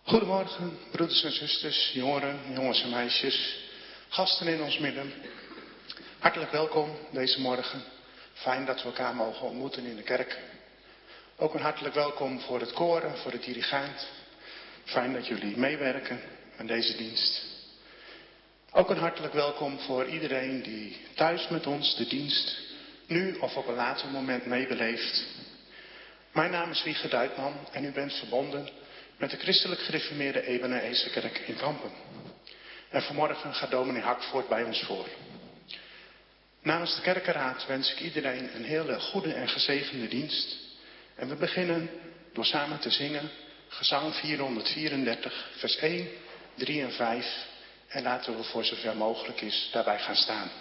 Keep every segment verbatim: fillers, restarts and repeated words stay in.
Goedemorgen, broeders en zusters, jongeren, jongens en meisjes, gasten in ons midden. Hartelijk welkom deze morgen. Fijn dat we elkaar mogen ontmoeten in de kerk. Ook een hartelijk welkom voor het koren, voor de dirigent. Fijn dat jullie meewerken aan deze dienst. Ook een hartelijk welkom voor iedereen die thuis met ons de dienst nu of op een later moment meebeleeft. Mijn naam is Wiege Duitman en u bent verbonden met de christelijk gereformeerde Ebenezer-kerk in Kampen. En vanmorgen gaat dominee Hakvoort bij ons voor. Namens de kerkenraad wens ik iedereen een hele goede en gezegende dienst. En we beginnen door samen te zingen gezang vierhonderdvierendertig, vers één, drie en vijf. En laten we voor zover mogelijk is daarbij gaan staan.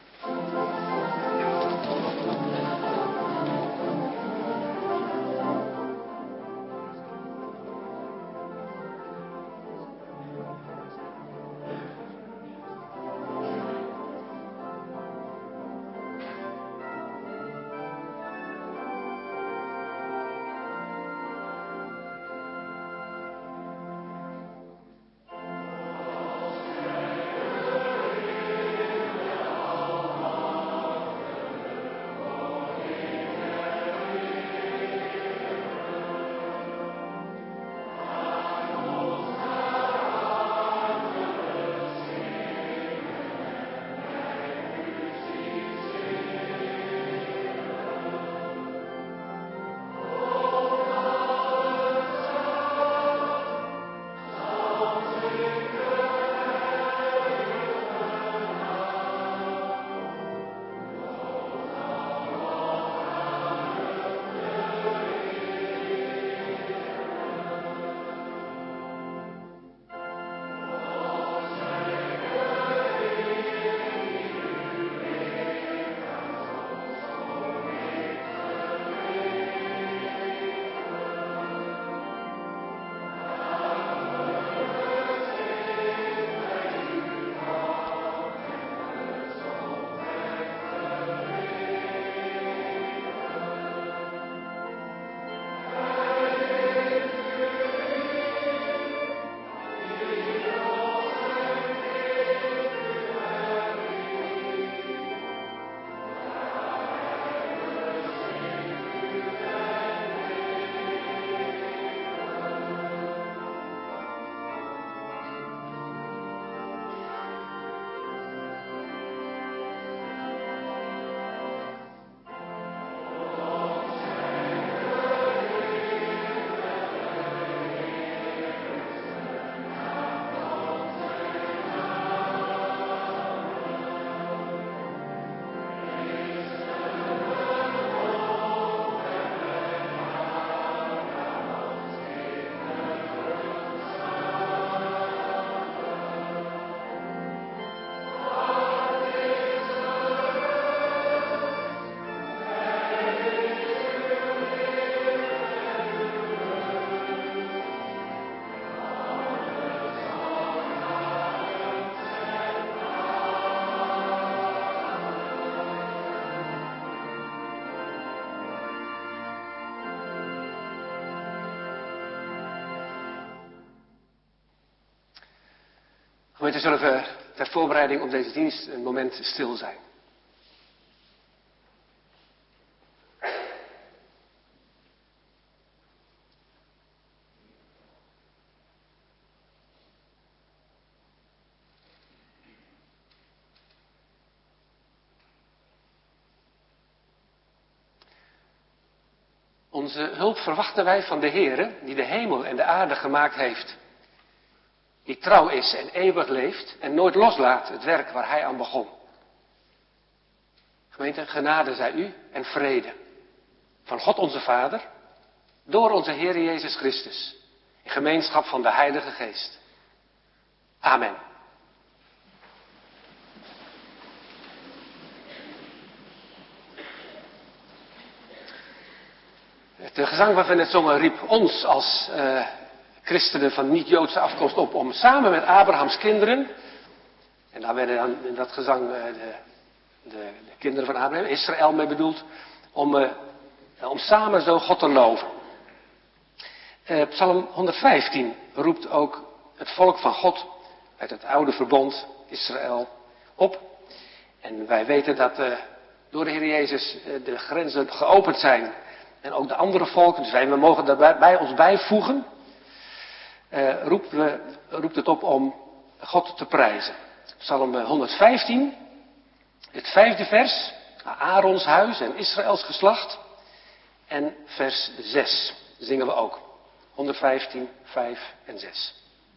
Gemeente, zullen we ter voorbereiding op deze dienst een moment stil zijn. Onze hulp verwachten wij van de Heere, die de hemel en de aarde gemaakt heeft. Die trouw is en eeuwig leeft en nooit loslaat het werk waar hij aan begon. Gemeente, genade zij u en vrede. Van God onze Vader, door onze Heer Jezus Christus. In gemeenschap van de Heilige Geest. Amen. De gezang waarvan we net zongen riep ons als uh, christenen van niet-Joodse afkomst op om samen met Abrahams kinderen, en daar werden dan in dat gezang uh, de, de, de kinderen van Abraham, Israël mee bedoeld, om, uh, om samen zo God te loven. Uh, Psalm honderdvijftien roept ook het volk van God uit het oude verbond, Israël, op. En wij weten dat uh, door de Heer Jezus uh, de grenzen geopend zijn. En ook de andere volken, dus wij we mogen daarbij bij ons bijvoegen. Uh, roept, we, roept het op om God te prijzen. Psalm honderdvijftien, het vijfde vers. Aarons huis en Israëls geslacht. En vers zes zingen we ook. honderdvijftien, vijf en zes.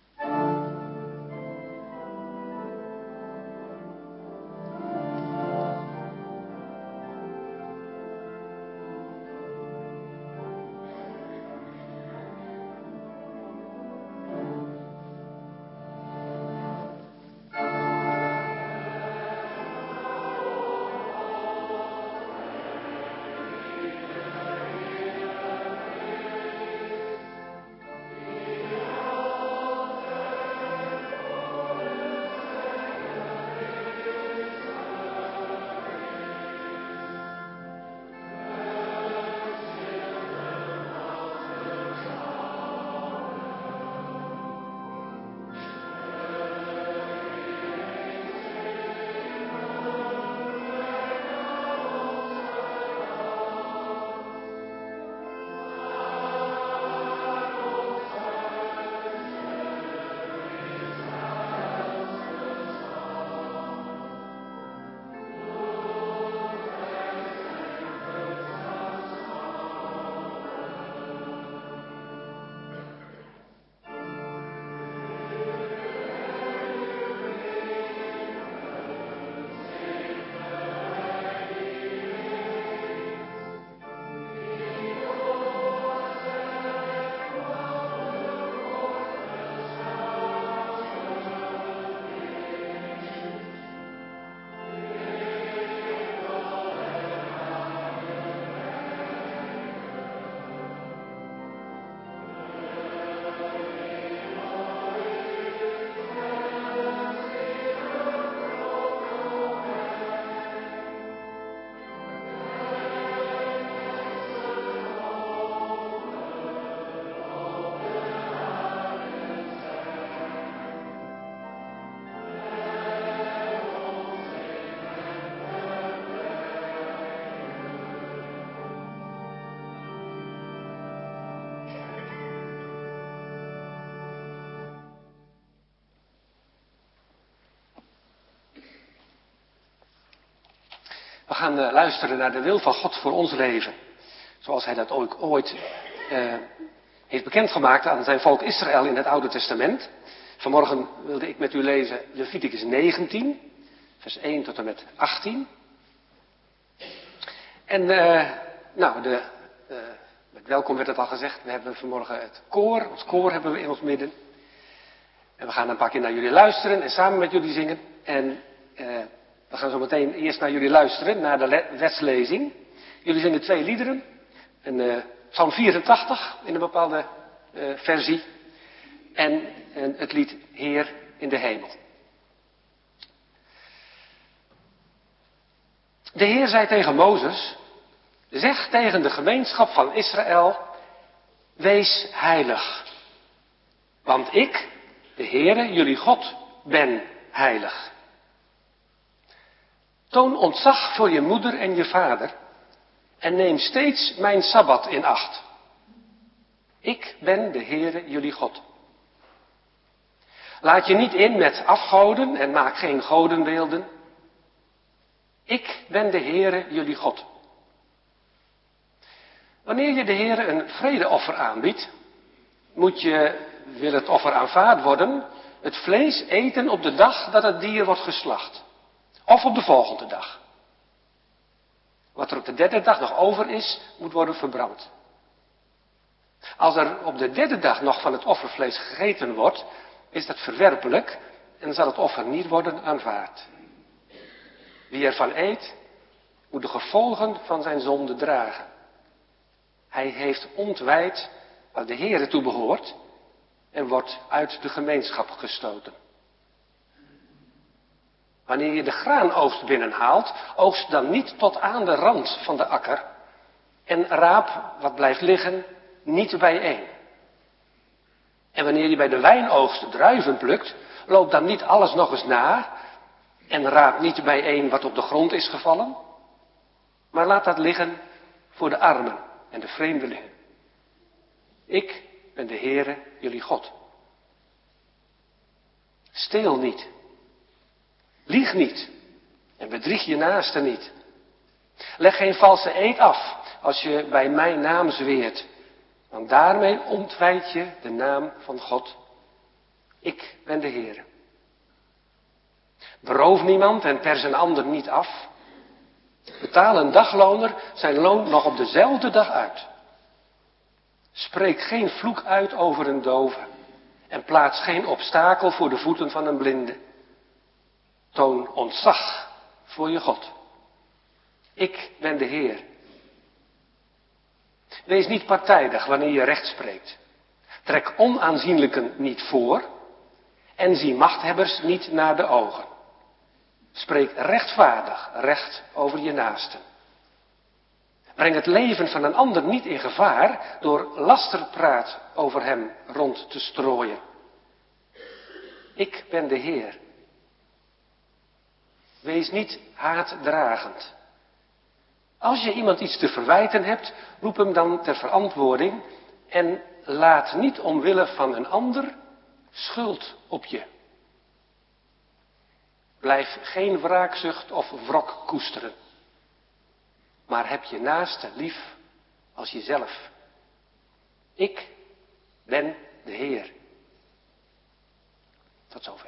We gaan uh, luisteren naar de wil van God voor ons leven. Zoals hij dat ook ooit uh, heeft bekendgemaakt aan zijn volk Israël in het Oude Testament. Vanmorgen wilde ik met u lezen Leviticus negentien, vers één tot en met achttien. En uh, nou, de, uh, met welkom werd het al gezegd. We hebben vanmorgen het koor, ons koor hebben we in ons midden. En we gaan een paar keer naar jullie luisteren en samen met jullie zingen. En uh, we gaan zo meteen eerst naar jullie luisteren, naar de le- wetslezing. Jullie zingen twee liederen. Een uh, Psalm vierentachtig in een bepaalde uh, versie. En, en het lied Heer in de hemel. De Heer zei tegen Mozes: zeg tegen de gemeenschap van Israël: wees heilig. Want ik, de Heere, jullie God, ben heilig. Toon ontzag voor je moeder en je vader en neem steeds mijn Sabbat in acht. Ik ben de Heere, jullie God. Laat je niet in met afgoden en maak geen godenbeelden. Ik ben de Heere, jullie God. Wanneer je de Heere een vredeoffer aanbiedt, moet je, wil het offer aanvaard worden, het vlees eten op de dag dat het dier wordt geslacht. Of op de volgende dag. Wat er op de derde dag nog over is, moet worden verbrand. Als er op de derde dag nog van het offervlees gegeten wordt, is dat verwerpelijk en zal het offer niet worden aanvaard. Wie ervan eet, moet de gevolgen van zijn zonde dragen. Hij heeft ontwijd waar de Heere toe behoort en wordt uit de gemeenschap gestoten. Wanneer je de graanoogst binnenhaalt, oogst dan niet tot aan de rand van de akker en raap wat blijft liggen niet bijeen. En wanneer je bij de wijnoogst druiven plukt, loop dan niet alles nog eens na en raap niet bijeen wat op de grond is gevallen, maar laat dat liggen voor de armen en de vreemdelingen. Ik ben de Heere, jullie God. Steel niet. Lieg niet. En bedrieg je naaste niet. Leg geen valse eed af als je bij mijn naam zweert. Want daarmee ontwijt je de naam van God. Ik ben de Heere. Beroof niemand en pers een ander niet af. Betaal een dagloner zijn loon nog op dezelfde dag uit. Spreek geen vloek uit over een dove. En plaats geen obstakel voor de voeten van een blinde. Toon ontzag voor je God. Ik ben de Heer. Wees niet partijdig wanneer je recht spreekt. Trek onaanzienlijken niet voor. En zie machthebbers niet naar de ogen. Spreek rechtvaardig recht over je naasten. Breng het leven van een ander niet in gevaar door lasterpraat over hem rond te strooien. Ik ben de Heer. Wees niet haatdragend. Als je iemand iets te verwijten hebt, roep hem dan ter verantwoording en laat niet omwille van een ander schuld op je. Blijf geen wraakzucht of wrok koesteren. Maar heb je naaste lief als jezelf. Ik ben de Heer. Tot zover.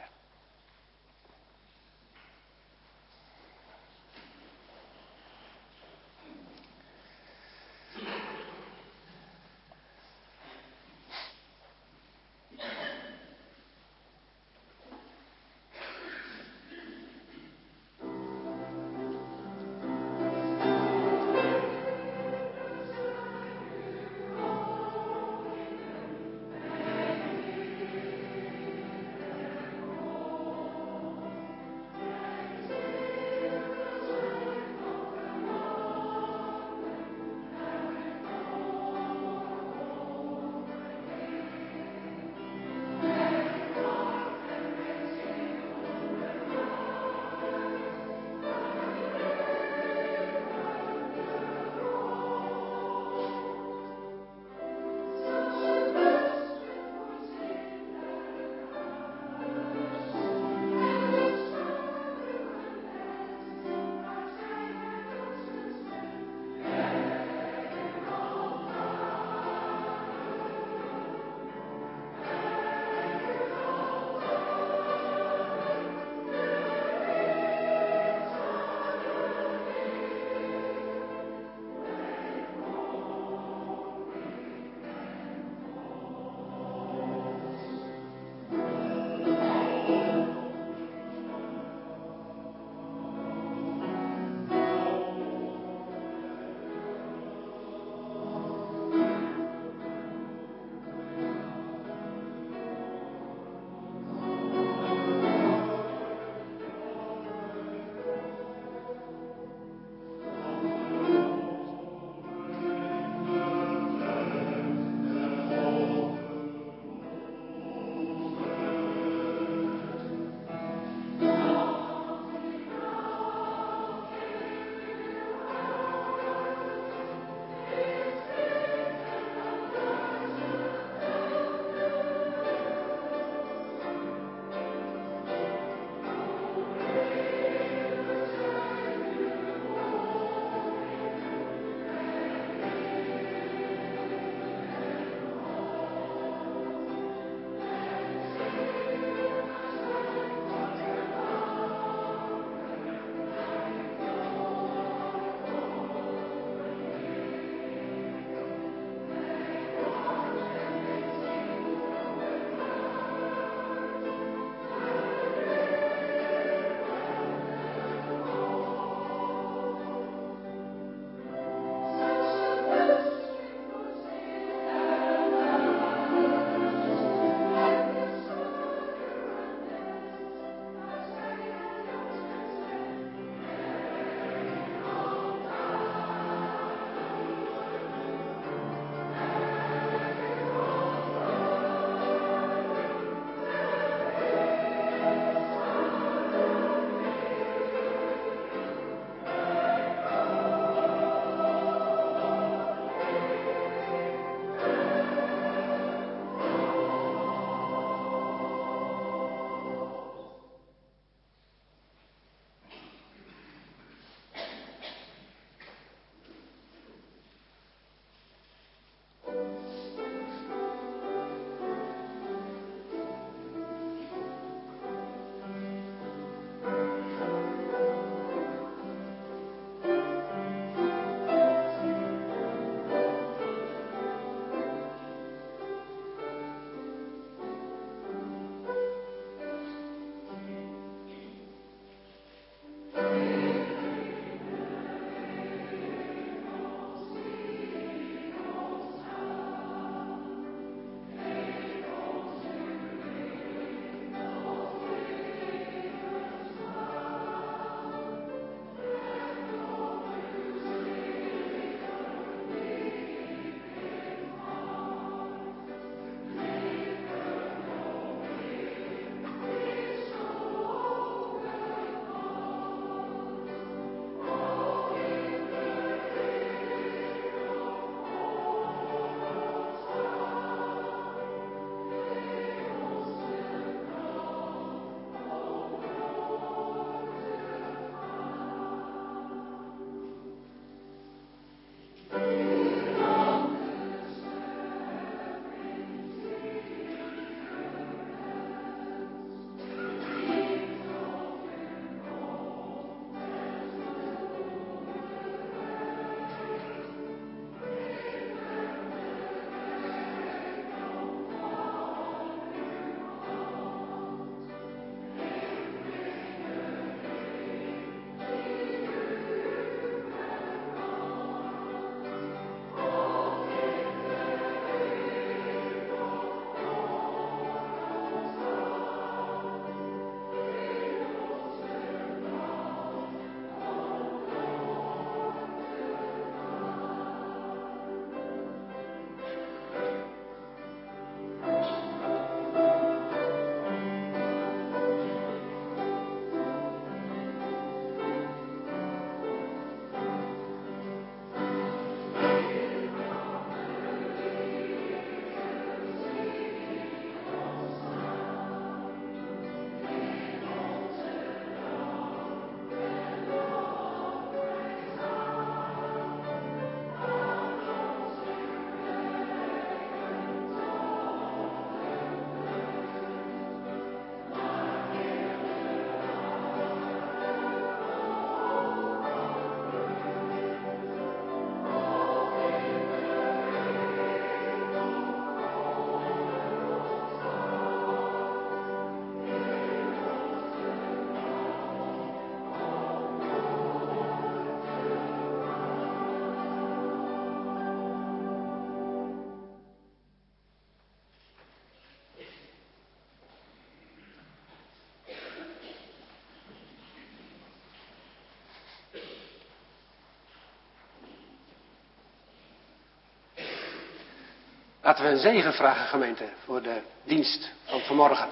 Laten we een zegen vragen, gemeente, voor de dienst van vanmorgen.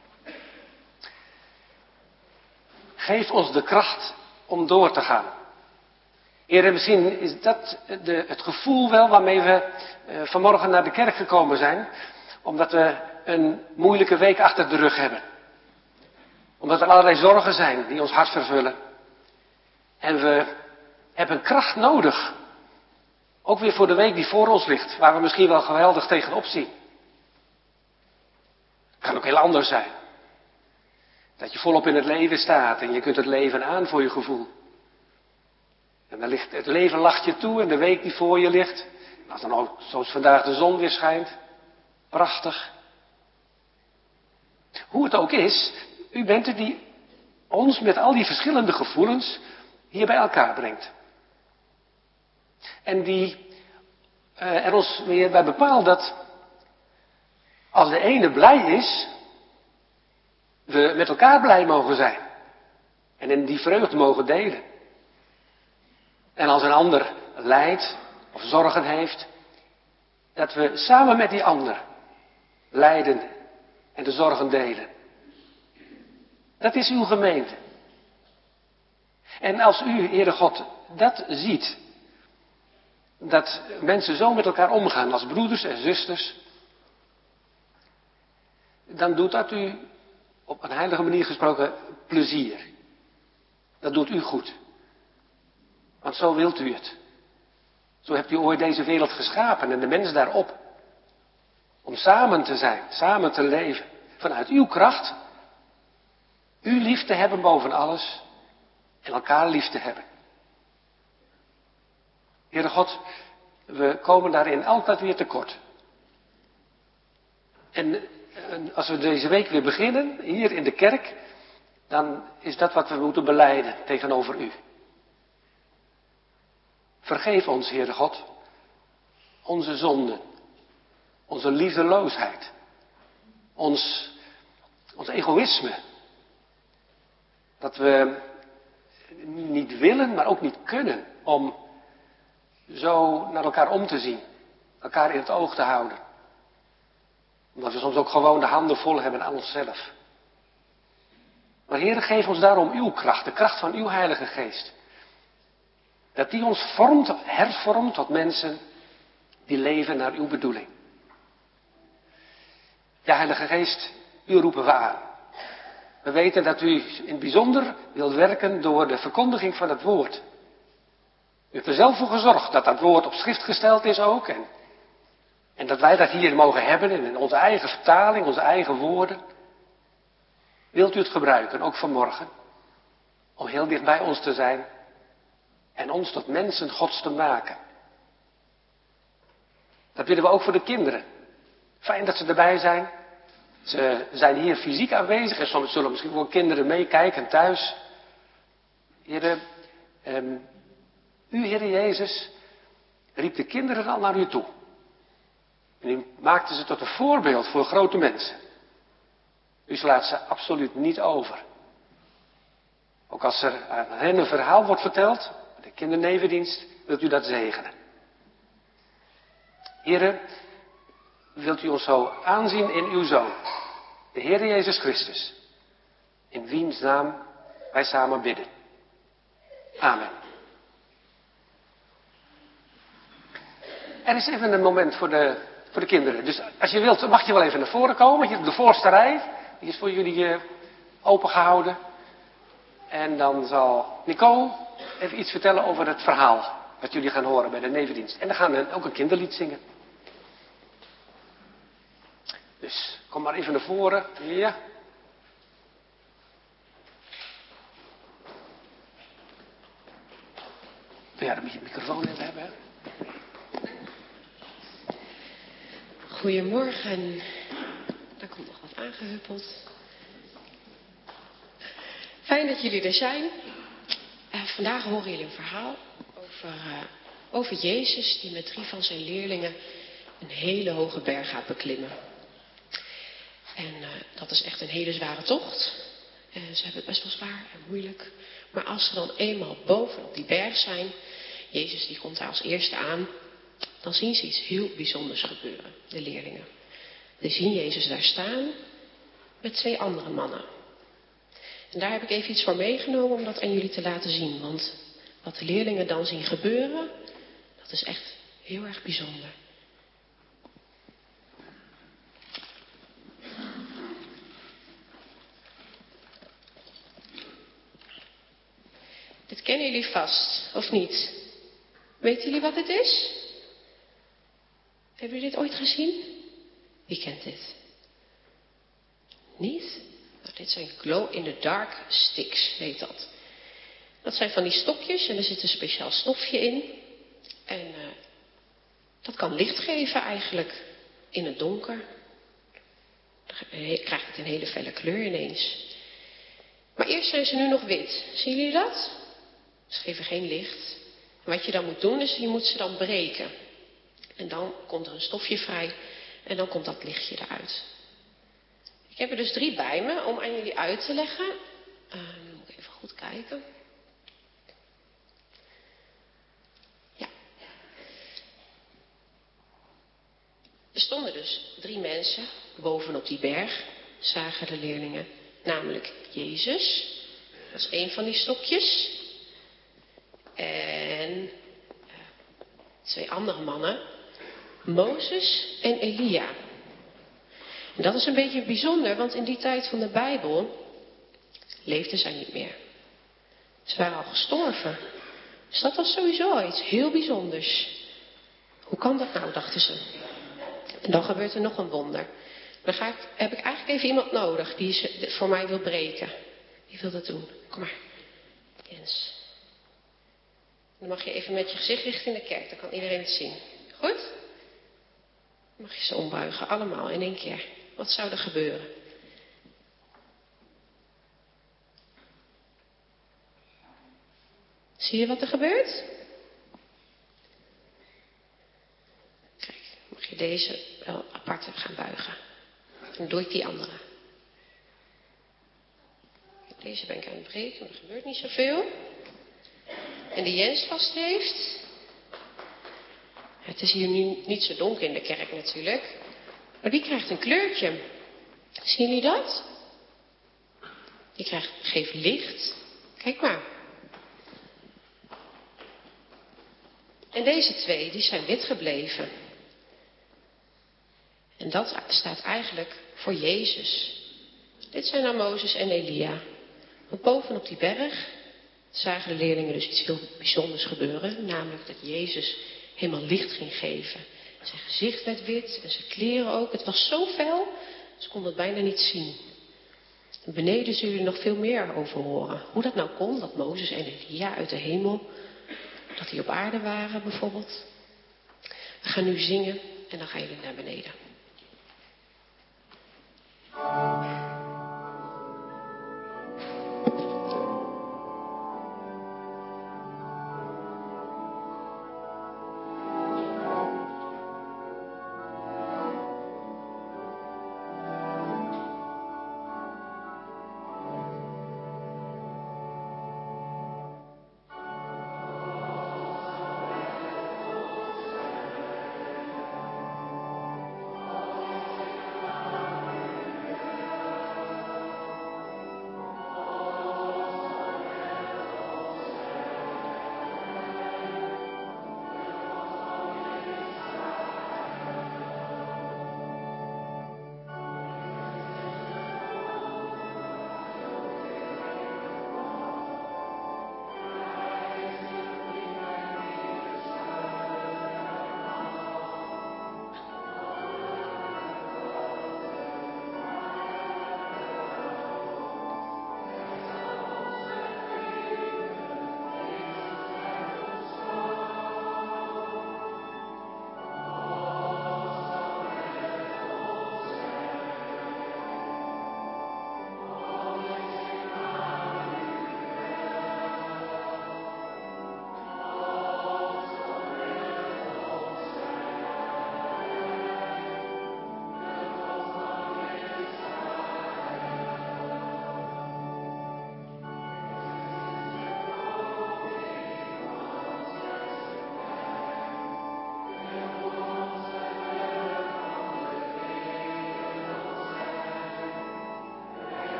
Geef ons de kracht om door te gaan. Heer, misschien is dat de, het gevoel wel waarmee we uh, vanmorgen naar de kerk gekomen zijn. Omdat we een moeilijke week achter de rug hebben. Omdat er allerlei zorgen zijn die ons hart vervullen. En we hebben kracht nodig. Ook weer voor de week die voor ons ligt. Waar we misschien wel geweldig tegenop zien. Het kan ook heel anders zijn. Dat je volop in het leven staat en je kunt het leven aan voor je gevoel. En dan ligt, het leven lacht je toe en de week die voor je ligt. Als dan ook zoals vandaag de zon weer schijnt. Prachtig. Hoe het ook is, u bent het die ons met al die verschillende gevoelens hier bij elkaar brengt. En die uh, er ons weer bij bepaalt dat als de ene blij is, we met elkaar blij mogen zijn. En in die vreugde mogen delen. En als een ander lijdt of zorgen heeft, dat we samen met die ander lijden en de zorgen delen. Dat is uw gemeente. En als u, Heere God, dat ziet, dat mensen zo met elkaar omgaan als broeders en zusters, dan doet dat u, op een heilige manier gesproken, plezier. Dat doet u goed. Want zo wilt u het. Zo hebt u ooit deze wereld geschapen en de mens daarop. Om samen te zijn, samen te leven. Vanuit uw kracht. U lief te hebben boven alles. En elkaar lief te hebben. Heere God, we komen daarin altijd weer tekort. En, en als we deze week weer beginnen, hier in de kerk, dan is dat wat we moeten belijden tegenover u. Vergeef ons, Heere God, onze zonden, onze liefdeloosheid, ons, ons egoïsme. Dat we niet willen, maar ook niet kunnen om zo naar elkaar om te zien, elkaar in het oog te houden. Omdat we soms ook gewoon de handen vol hebben aan onszelf. Maar Heere, geef ons daarom uw kracht, de kracht van uw Heilige Geest. Dat die ons vormt, hervormt tot mensen die leven naar uw bedoeling. Ja, Heilige Geest, u roepen we aan. We weten dat u in het bijzonder wilt werken door de verkondiging van het woord. U heeft er zelf voor gezorgd dat dat woord op schrift gesteld is ook. En, en dat wij dat hier mogen hebben in onze eigen vertaling, onze eigen woorden. Wilt u het gebruiken, ook vanmorgen, om heel dicht bij ons te zijn en ons tot mensen Gods te maken. Dat willen we ook voor de kinderen. Fijn dat ze erbij zijn. Ze zijn hier fysiek aanwezig en soms zullen misschien wel kinderen meekijken thuis. Heere, um, u, Heere Jezus, riep de kinderen al naar u toe. En u maakte ze tot een voorbeeld voor grote mensen. U slaat ze absoluut niet over. Ook als er aan hen een verhaal wordt verteld, de kindernevendienst, wilt u dat zegenen. Heere, wilt u ons zo aanzien in uw Zoon, de Heer Jezus Christus, in wiens naam wij samen bidden. Amen. Er is even een moment voor de, voor de kinderen. Dus als je wilt, mag je wel even naar voren komen. Hier op de voorste rij. Die is voor jullie uh, opengehouden. En dan zal Nicole even iets vertellen over het verhaal wat jullie gaan horen bij de nevendienst. En dan gaan we ook een kinderlied zingen. Dus kom maar even naar voren. Ja. Ja, dan moet je de microfoon even hebben. Hè? Goedemorgen. Daar komt nog wat aangehuppeld. Fijn dat jullie er zijn. Uh, vandaag horen jullie een verhaal over, uh, over Jezus die met drie van zijn leerlingen een hele hoge berg gaat beklimmen. En uh, dat is echt een hele zware tocht. Uh, ze hebben het best wel zwaar en moeilijk. Maar als ze dan eenmaal boven op die berg zijn, Jezus die komt daar als eerste aan, dan zien ze iets heel bijzonders gebeuren, de leerlingen. Ze zien Jezus daar staan met twee andere mannen. En daar heb ik even iets voor meegenomen om dat aan jullie te laten zien. Want wat de leerlingen dan zien gebeuren, dat is echt heel erg bijzonder. Dit kennen jullie vast, of niet? Weten jullie wat dit is? Hebben jullie dit ooit gezien? Wie kent dit? Niet? Nou, dit zijn glow-in-the-dark sticks, heet dat. Dat zijn van die stokjes en er zit een speciaal stofje in. En uh, dat kan licht geven eigenlijk in het donker. Dan krijgt het een hele felle kleur ineens. Maar eerst zijn ze nu nog wit. Zien jullie dat? Ze geven geen licht. En wat je dan moet doen is, je moet ze dan breken. En dan komt er een stofje vrij en dan komt dat lichtje eruit. Ik heb er dus drie bij me om aan jullie uit te leggen. Uh, moet ik even goed kijken. Ja. Er stonden dus drie mensen bovenop die berg, zagen de leerlingen. Namelijk Jezus, dat is één van die stokjes. En uh, twee andere mannen, Mozes en Elia. En dat is een beetje bijzonder, want in die tijd van de Bijbel leefden zij niet meer. Ze waren al gestorven. Dus dat was sowieso al iets heel bijzonders. Hoe kan dat nou, dachten ze. En dan gebeurt er nog een wonder. Dan ga ik, heb ik eigenlijk even iemand nodig die ze voor mij wil breken. Wie wil dat doen? Kom maar. Jens. Dan mag je even met je gezicht richting de kerk, dan kan iedereen het zien. Goed? Dan mag je ze ombuigen, allemaal in één keer. Wat zou er gebeuren? Zie je wat er gebeurt? Kijk, mag je deze wel apart gaan buigen. Dan doe ik die andere. Deze ben ik aan het breken, maar er gebeurt niet zoveel. En die Jens vast heeft. Het is hier nu niet zo donker in de kerk natuurlijk. Maar die krijgt een kleurtje. Zien jullie dat? Die krijgt, geeft licht. Kijk maar. En deze twee, die zijn wit gebleven. En dat staat eigenlijk voor Jezus. Dit zijn nou Mozes en Elia. Want bovenop die berg zagen de leerlingen dus iets heel bijzonders gebeuren. Namelijk dat Jezus helemaal licht ging geven. Zijn gezicht werd wit en zijn kleren ook. Het was zo fel, ze konden het bijna niet zien. En beneden zullen jullie nog veel meer over horen. Hoe dat nou kon, dat Mozes en Elia uit de hemel, dat die op aarde waren bijvoorbeeld. We gaan nu zingen en dan gaan jullie naar beneden.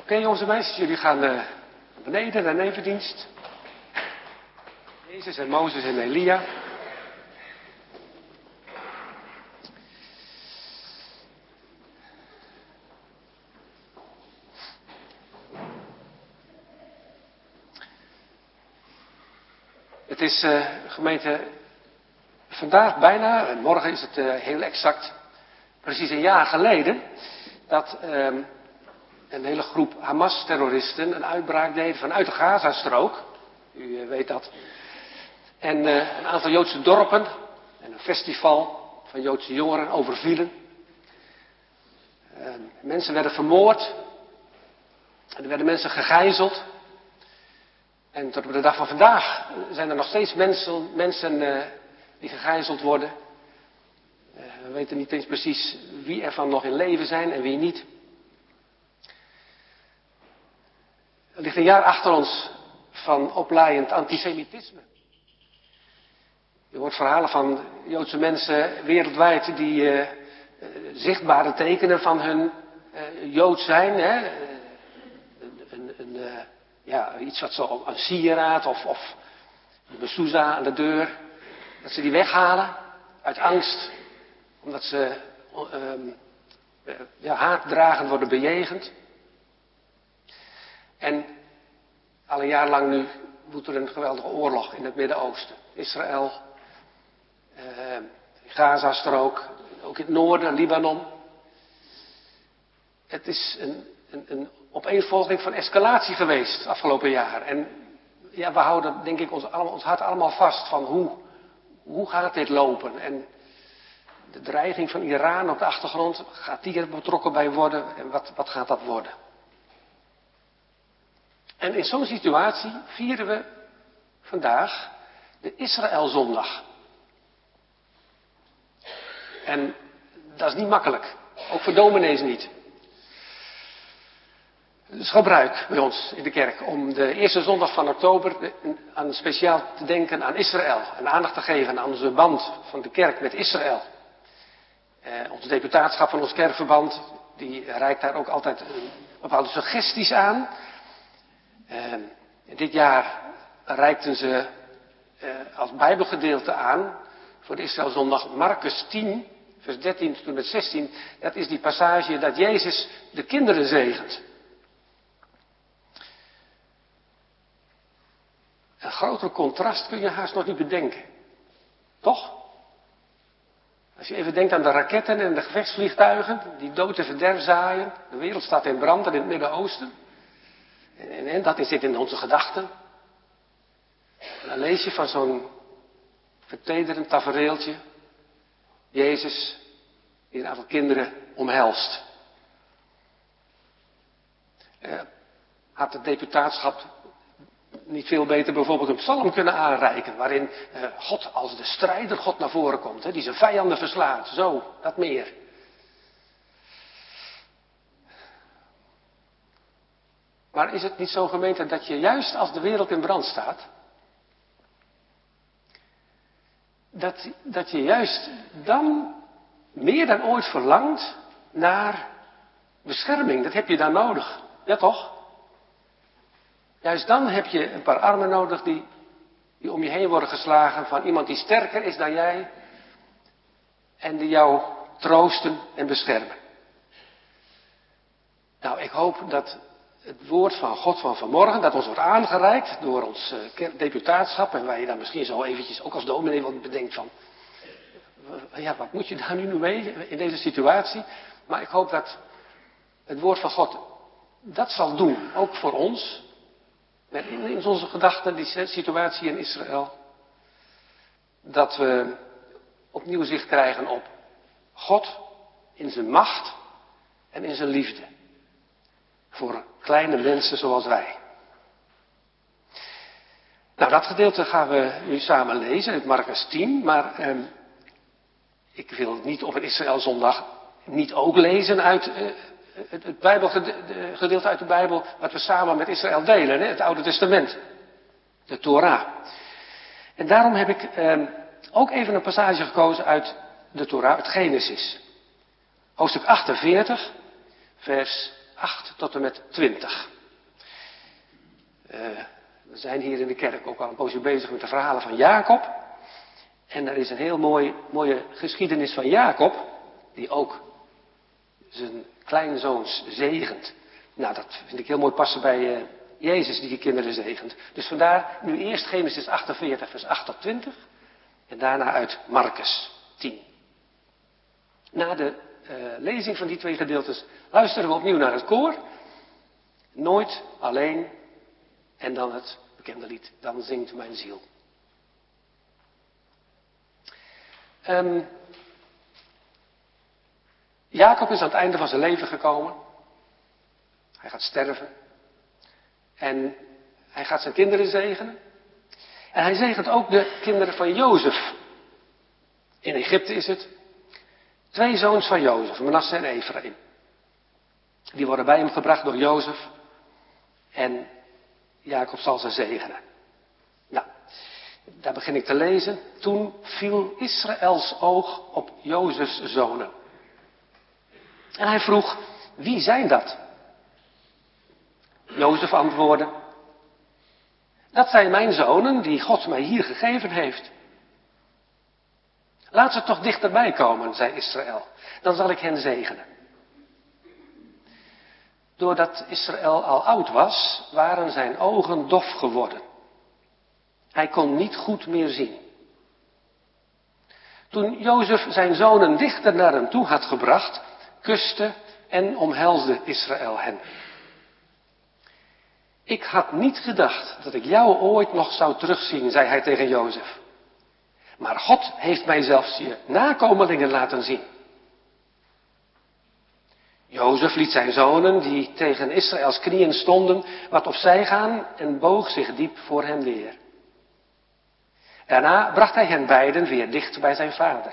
Oké jongens en meisjes, jullie gaan uh, naar beneden, naar de nevendienst. Jezus en Mozes en Elia. Het is uh, gemeente vandaag bijna, en morgen is het uh, heel exact, precies een jaar geleden, dat uh, een hele groep Hamas-terroristen een uitbraak deden vanuit de Gazastrook. U uh, weet dat. En uh, een aantal Joodse dorpen en een festival van Joodse jongeren overvielen. Uh, mensen werden vermoord. En er werden mensen gegijzeld. En tot op de dag van vandaag zijn er nog steeds mensen, mensen uh, die gegijzeld worden. Uh, we weten niet eens precies wie ervan nog in leven zijn en wie niet. Er ligt een jaar achter ons van oplaaiend antisemitisme. Je hoort verhalen van Joodse mensen wereldwijd die uh, uh, zichtbare tekenen van hun uh, Jood zijn. Hè? Uh, een, een, uh, ja, iets wat zo, een sieraad of, of een mezuzah aan de deur. Dat ze die weghalen uit angst. Omdat ze uh, uh, ja, haatdragend worden bejegend. En al een jaar lang nu woedt er een geweldige oorlog in het Midden-Oosten. Israël, uh, Gazastrook, ook in het noorden, Libanon. Het is een, een, een opeenvolging van escalatie geweest het afgelopen jaar. En ja, we houden denk ik ons, allemaal, ons hart allemaal vast van hoe, hoe gaat dit lopen. En de dreiging van Iran op de achtergrond, gaat die er betrokken bij worden en wat, wat gaat dat worden? En in zo'n situatie vieren we vandaag de Israëlzondag. En dat is niet makkelijk. Ook voor dominees niet. Het is gebruik bij ons in de kerk om de eerste zondag van oktober aan speciaal te denken aan Israël. En aandacht te geven aan onze band van de kerk met Israël. Eh, ons deputaatschap van ons kerkverband, die reikt daar ook altijd bepaalde suggesties aan. Uh, dit jaar reikten ze uh, als bijbelgedeelte aan voor de Israëlzondag Marcus tien, vers dertien tot en met zestien. Dat is die passage dat Jezus de kinderen zegent. Een groter contrast kun je haast nog niet bedenken. Toch? Als je even denkt aan de raketten en de gevechtsvliegtuigen die dood en verderf zaaien. De wereld staat in brand in het Midden-Oosten. En, en, en dat zit in onze gedachten. En dan lees je van zo'n vertederend tafereeltje. Jezus die een aantal kinderen omhelst. Eh, had het deputaatschap niet veel beter bijvoorbeeld een psalm kunnen aanreiken. Waarin eh, God als de strijder God naar voren komt. Hè, die zijn vijanden verslaat. Zo, dat meer. Maar is het niet zo, gemeente, dat je juist als de wereld in brand staat, dat, dat je juist dan meer dan ooit verlangt naar bescherming? Dat heb je dan nodig. Ja toch? Juist dan heb je een paar armen nodig die, die om je heen worden geslagen van iemand die sterker is dan jij en die jou troosten en beschermen. Nou, ik hoop dat het woord van God van vanmorgen, dat ons wordt aangereikt door ons uh, deputaatschap, en waar je dan misschien zo eventjes, ook als dominee, wat bedenkt van, ja, wat moet je daar nu mee in deze situatie? Maar ik hoop dat het woord van God dat zal doen, ook voor ons, met in onze gedachten, die situatie in Israël, dat we opnieuw zicht krijgen op God in zijn macht en in zijn liefde. Voor kleine mensen zoals wij. Nou, dat gedeelte gaan we nu samen lezen uit Marcus tien. Maar eh, ik wil het niet op een Israëlzondag niet ook lezen uit eh, het, het Bijbelgedeelte uit de Bijbel. Wat we samen met Israël delen, hè, het Oude Testament. De Torah. En daarom heb ik eh, ook even een passage gekozen uit de Torah, uit Genesis. Hoofdstuk achtenveertig, vers acht tot en met twintig. Uh, we zijn hier in de kerk ook al een poosje bezig met de verhalen van Jacob. En er is een heel mooi, mooie geschiedenis van Jacob, die ook zijn kleinzoons zegent. Nou, dat vind ik heel mooi passen bij uh, Jezus die je kinderen zegent. Dus vandaar nu eerst Genesis achtenveertig vers acht tot twintig. En daarna uit Marcus tien. Na de uh, lezing van die twee gedeeltes luisteren we opnieuw naar het koor. Nooit alleen. En dan het bekende lied. Dan zingt mijn ziel. Um, Jacob is aan het einde van zijn leven gekomen. Hij gaat sterven. En hij gaat zijn kinderen zegenen. En hij zegent ook de kinderen van Jozef. In Egypte is het. Twee zoons van Jozef, Manasse en Ephraim. Die worden bij hem gebracht door Jozef. En Jacob zal ze zegenen. Nou, daar begin ik te lezen. Toen viel Israëls oog op Jozefs zonen. En hij vroeg, wie zijn dat? Jozef antwoordde, dat zijn mijn zonen die God mij hier gegeven heeft. Laat ze toch dichterbij komen, zei Israël. Dan zal ik hen zegenen. Doordat Israël al oud was, waren zijn ogen dof geworden. Hij kon niet goed meer zien. Toen Jozef zijn zonen dichter naar hem toe had gebracht, kuste en omhelsde Israël hen. Ik had niet gedacht dat ik jou ooit nog zou terugzien, zei hij tegen Jozef. Maar God heeft mij zelfs je nakomelingen laten zien. Jozef liet zijn zonen, die tegen Israëls knieën stonden, wat opzij gaan en boog zich diep voor hen neer. Daarna bracht hij hen beiden weer dicht bij zijn vader.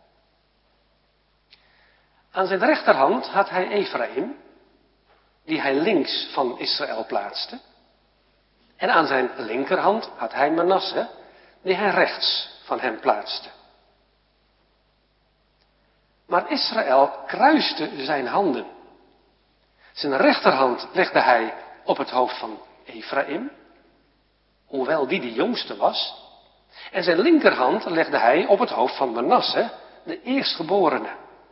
Aan zijn rechterhand had hij Ephraim, die hij links van Israël plaatste. En aan zijn linkerhand had hij Manasse, die hij rechts van hem plaatste. Maar Israël kruiste zijn handen. Zijn rechterhand legde hij op het hoofd van Ephraim, hoewel die de jongste was. En zijn linkerhand legde hij op het hoofd van Manasse, de eerstgeborene.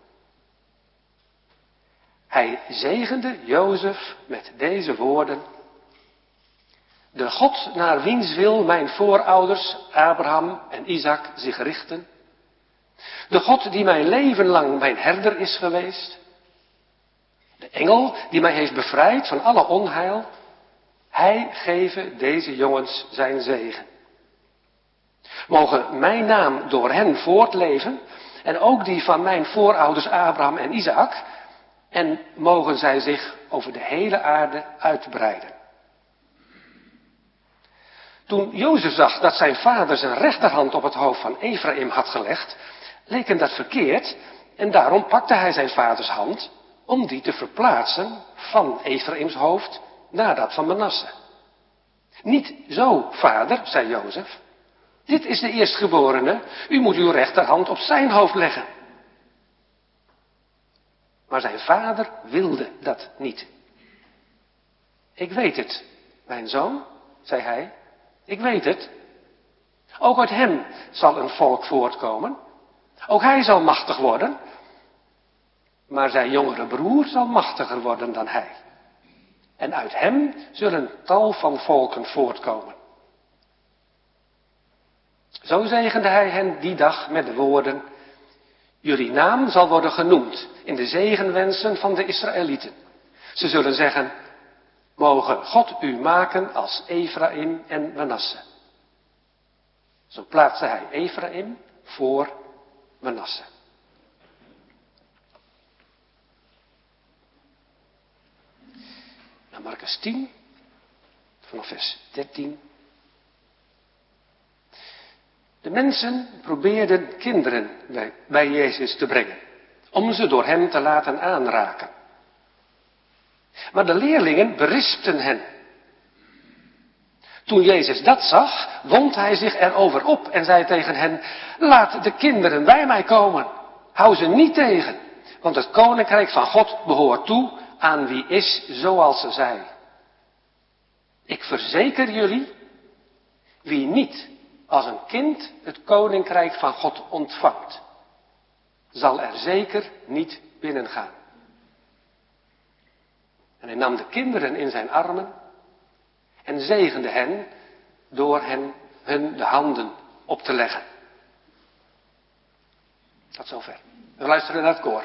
Hij zegende Jozef met deze woorden. De God naar wiens wil mijn voorouders Abraham en Isaac zich richten. De God die mijn leven lang mijn herder is geweest. De engel die mij heeft bevrijd van alle onheil. Hij geven deze jongens zijn zegen. Mogen mijn naam door hen voortleven en ook die van mijn voorouders Abraham en Isaac. En mogen zij zich over de hele aarde uitbreiden. Toen Jozef zag dat zijn vader zijn rechterhand op het hoofd van Ephraim had gelegd, leek hem dat verkeerd en daarom pakte hij zijn vaders hand om die te verplaatsen van Ephraims hoofd naar dat van Manasse. Niet zo, vader, zei Jozef. Dit is de eerstgeborene, u moet uw rechterhand op zijn hoofd leggen. Maar zijn vader wilde dat niet. Ik weet het, mijn zoon, zei hij. Ik weet het. Ook uit hem zal een volk voortkomen. Ook hij zal machtig worden. Maar zijn jongere broer zal machtiger worden dan hij. En uit hem zullen tal van volken voortkomen. Zo zegende hij hen die dag met de woorden. Jullie naam zal worden genoemd in de zegenwensen van de Israëlieten. Ze zullen zeggen, mogen God u maken als Ephraim en Manasse. Zo plaatste hij Ephraim voor Manasse. Nou, Marcus tien, vanaf vers dertien. De mensen probeerden kinderen bij, bij Jezus te brengen, om ze door hem te laten aanraken. Maar de leerlingen berispten hen. Toen Jezus dat zag, wond hij zich erover op en zei tegen hen, laat de kinderen bij mij komen. Hou ze niet tegen, want het koninkrijk van God behoort toe aan wie is zoals zij. Ik verzeker jullie, wie niet als een kind het koninkrijk van God ontvangt, zal er zeker niet binnengaan. En hij nam de kinderen in zijn armen en zegende hen door hen hun de handen op te leggen. Tot zover. We luisteren naar het koor.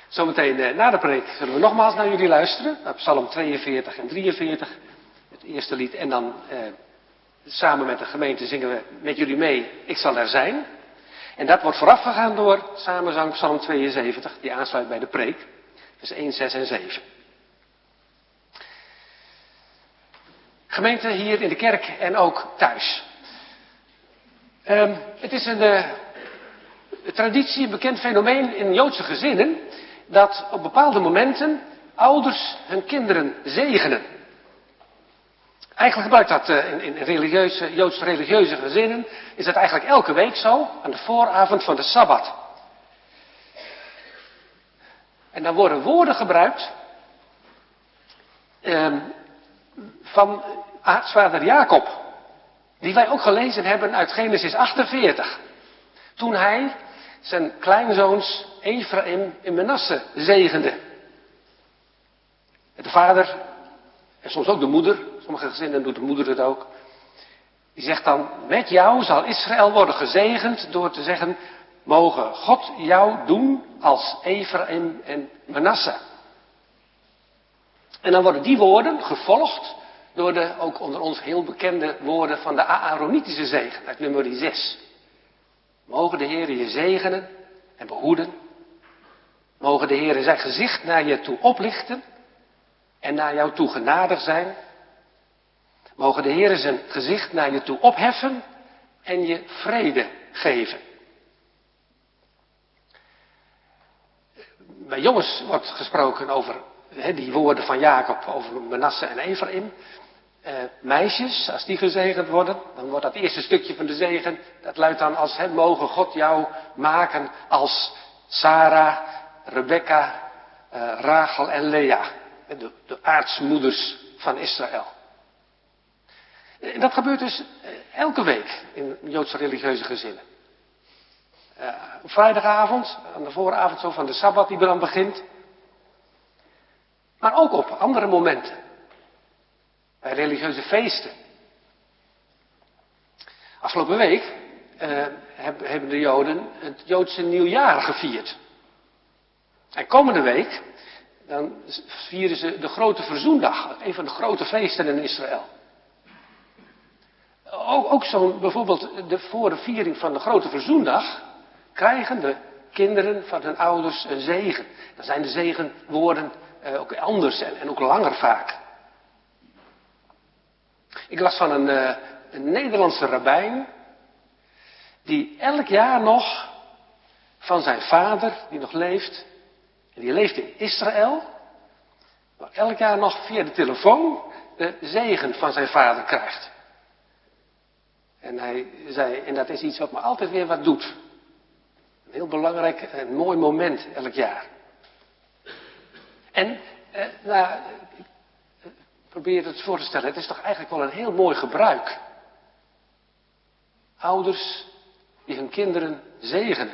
Zometeen eh, na de preek zullen we nogmaals naar jullie luisteren. Naar Psalm tweeënveertig en drieënveertig. Het eerste lied. En dan eh, samen met de gemeente zingen we met jullie mee. Ik zal er zijn. En dat wordt voorafgegaan door samenzang Psalm tweeënzeventig. Die aansluit bij de preek. Dus één, zes en zeven. Gemeente hier in de kerk en ook thuis. Um, het is een uh, traditie, een bekend fenomeen in Joodse gezinnen, dat op bepaalde momenten ouders hun kinderen zegenen. Eigenlijk gebruikt dat uh, in, in religieuze, Joodse religieuze gezinnen, is dat eigenlijk elke week zo, aan de vooravond van de Sabbat. En dan worden woorden gebruikt um, van aartsvader Jacob. Die wij ook gelezen hebben uit Genesis achtenveertig. Toen hij zijn kleinzoons Efraïm en Manasse zegende. De vader, en soms ook de moeder, sommige gezinnen doet de moeder het ook. Die zegt dan, met jou zal Israël worden gezegend door te zeggen, mogen God jou doen als Efraïm en Manasse. En dan worden die woorden gevolgd door de ook onder ons heel bekende woorden van de Aaronitische zegen uit nummer zes. Mogen de Heer je zegenen en behoeden. Mogen de Heer zijn gezicht naar je toe oplichten en naar jou toe genadig zijn. Mogen de Heer zijn gezicht naar je toe opheffen en je vrede geven. Bij jongens wordt gesproken over he, die woorden van Jacob over Manasse en Efraïm. Uh, meisjes, als die gezegend worden, dan wordt dat eerste stukje van de zegen, dat luidt dan als, he, mogen God jou maken als Sarah, Rebecca, uh, Rachel en Lea, de, de aartsmoeders van Israël. En dat gebeurt dus uh, elke week in Joodse religieuze gezinnen. Uh, op vrijdagavond, aan de vooravond zo van de Sabbat die er dan begint. Maar ook op andere momenten. Bij religieuze feesten. Afgelopen week uh, hebben de Joden het Joodse nieuwjaar gevierd. En komende week, dan vieren ze de grote verzoendag. Een van de grote feesten in Israël. Ook, ook zo'n, bijvoorbeeld de, voor de viering van de grote verzoendag, krijgen de kinderen van hun ouders een zegen. Dan zijn de zegenwoorden uh, ook anders en, en ook langer vaak. Ik las van een, uh, een Nederlandse rabbijn, die elk jaar nog van zijn vader, die nog leeft, en die leeft in Israël, maar elk jaar nog via de telefoon de zegen van zijn vader krijgt. En hij zei, en dat is iets wat me altijd weer wat doet. Een heel belangrijk en mooi moment elk jaar. En, eh, nou, probeer je het voor te stellen, het is toch eigenlijk wel een heel mooi gebruik. Ouders die hun kinderen zegenen.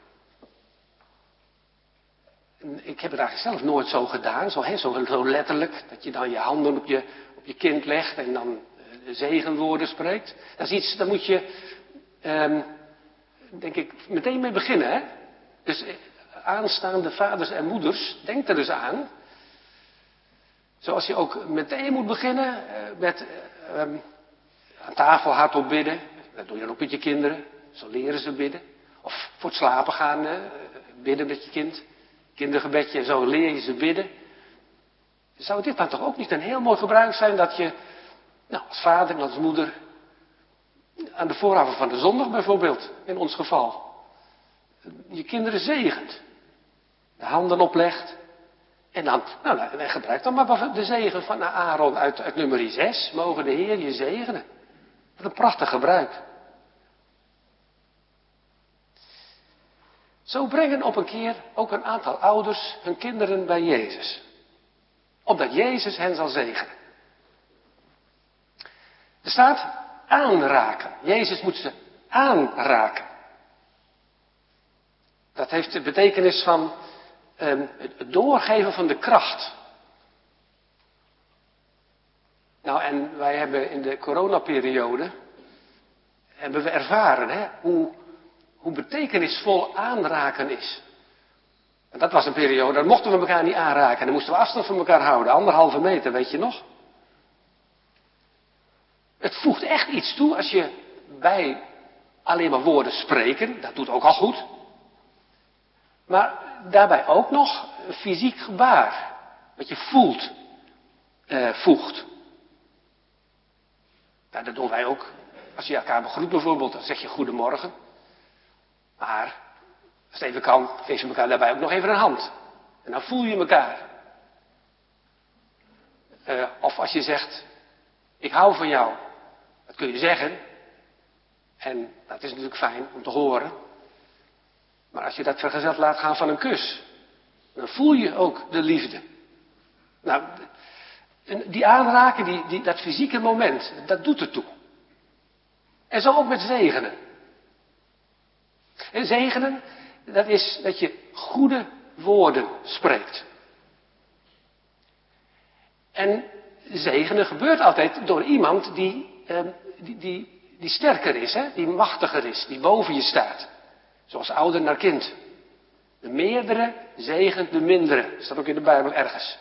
En ik heb het eigenlijk zelf nooit zo gedaan, zo, he, zo, zo letterlijk, dat je dan je handen op je, op je kind legt en dan de zegenwoorden spreekt. Dat is iets, daar moet je, um, denk ik, meteen mee beginnen. Hè? Dus aanstaande vaders en moeders, denk er dus aan. Zoals je ook meteen moet beginnen uh, met uh, um, aan tafel hardop bidden. Dat doe je dan ook met je kinderen. Zo leren ze bidden. Of voor het slapen gaan uh, bidden met je kind. Kindergebedje en zo leer je ze bidden. Zou dit dan toch ook niet een heel mooi gebruik zijn dat je, nou, als vader en als moeder, aan de vooravond van de zondag bijvoorbeeld, in ons geval, je kinderen zegent. De handen oplegt. En dan, nou, en gebruik dan maar de zegen van Aaron uit, uit nummer zes. Mogen de Heer je zegenen. Wat een prachtig gebruik. Zo brengen op een keer ook een aantal ouders hun kinderen bij Jezus. Opdat Jezus hen zal zegenen. Er staat aanraken. Jezus moet ze aanraken. Dat heeft de betekenis van um, het doorgeven van de kracht. Nou, en wij hebben in de coronaperiode hebben we ervaren hè, hoe, hoe betekenisvol aanraken is. En dat was een periode, dan mochten we elkaar niet aanraken. En dan moesten we afstand van elkaar houden. Anderhalve meter, weet je nog? Het voegt echt iets toe als je bij alleen maar woorden spreken. Dat doet ook al goed. Maar daarbij ook nog een fysiek gebaar. Wat je voelt, eh, voegt. Nou, dat doen wij ook. Als je elkaar begroet bijvoorbeeld, dan zeg je goedemorgen. Maar als het even kan, geef je elkaar daarbij ook nog even een hand. En dan voel je elkaar. Uh, of als je zegt, ik hou van jou. Dat kun je zeggen. En dat is natuurlijk fijn om te horen. Maar als je dat vergezeld laat gaan van een kus, dan voel je ook de liefde. Nou, die aanraken, die, die, dat fysieke moment, dat doet ertoe. En zo ook met zegenen. En zegenen, dat is dat je goede woorden spreekt. En zegenen gebeurt altijd door iemand die, eh, die, die, die sterker is, hè? Die machtiger is, die boven je staat. Zoals ouder naar kind. De meerdere zegent de mindere. Dat staat ook in de Bijbel ergens.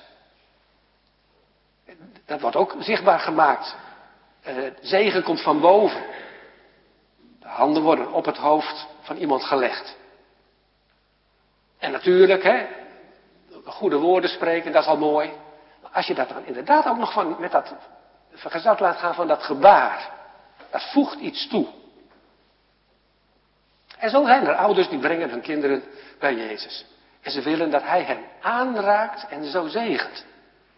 Dat wordt ook zichtbaar gemaakt. Uh, zegen komt van boven. De handen worden op het hoofd van iemand gelegd. En natuurlijk, hè, goede woorden spreken, dat is al mooi. Maar als je dat dan inderdaad ook nog van, met dat vergezeld laat gaan van dat gebaar. Dat voegt iets toe. En zo zijn er ouders die brengen hun kinderen bij Jezus. En ze willen dat hij hen aanraakt en zo zegent.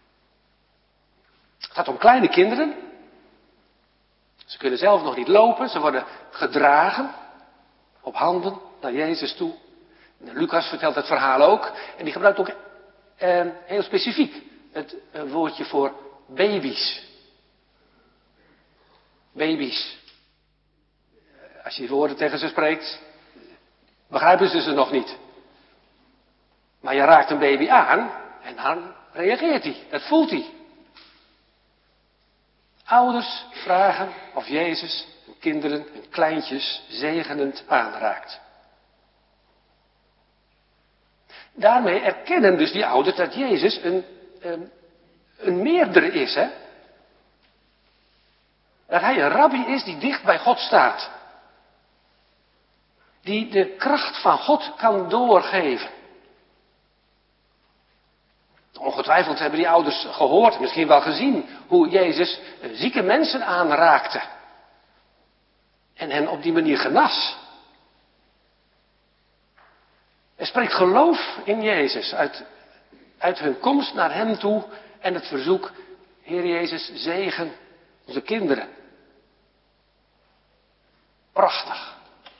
Het gaat om kleine kinderen. Ze kunnen zelf nog niet lopen. Ze worden gedragen op handen naar Jezus toe. En Lucas vertelt het verhaal ook. En die gebruikt ook eh, heel specifiek het eh, woordje voor baby's. Baby's. Als je die woorden tegen ze spreekt, begrijpen ze ze nog niet. Maar je raakt een baby aan en dan reageert hij. Dat voelt hij. Ouders vragen of Jezus hun kinderen, hun kleintjes, zegenend aanraakt. Daarmee erkennen dus die ouders dat Jezus een, een, een meerdere is, hè? Dat hij een rabbi is die dicht bij God staat. Die de kracht van God kan doorgeven. Ongetwijfeld hebben die ouders gehoord, misschien wel gezien, hoe Jezus zieke mensen aanraakte. En hen op die manier genas. Er spreekt geloof in Jezus uit, uit hun komst naar hem toe en het verzoek, Heer Jezus, zegen onze kinderen. Prachtig.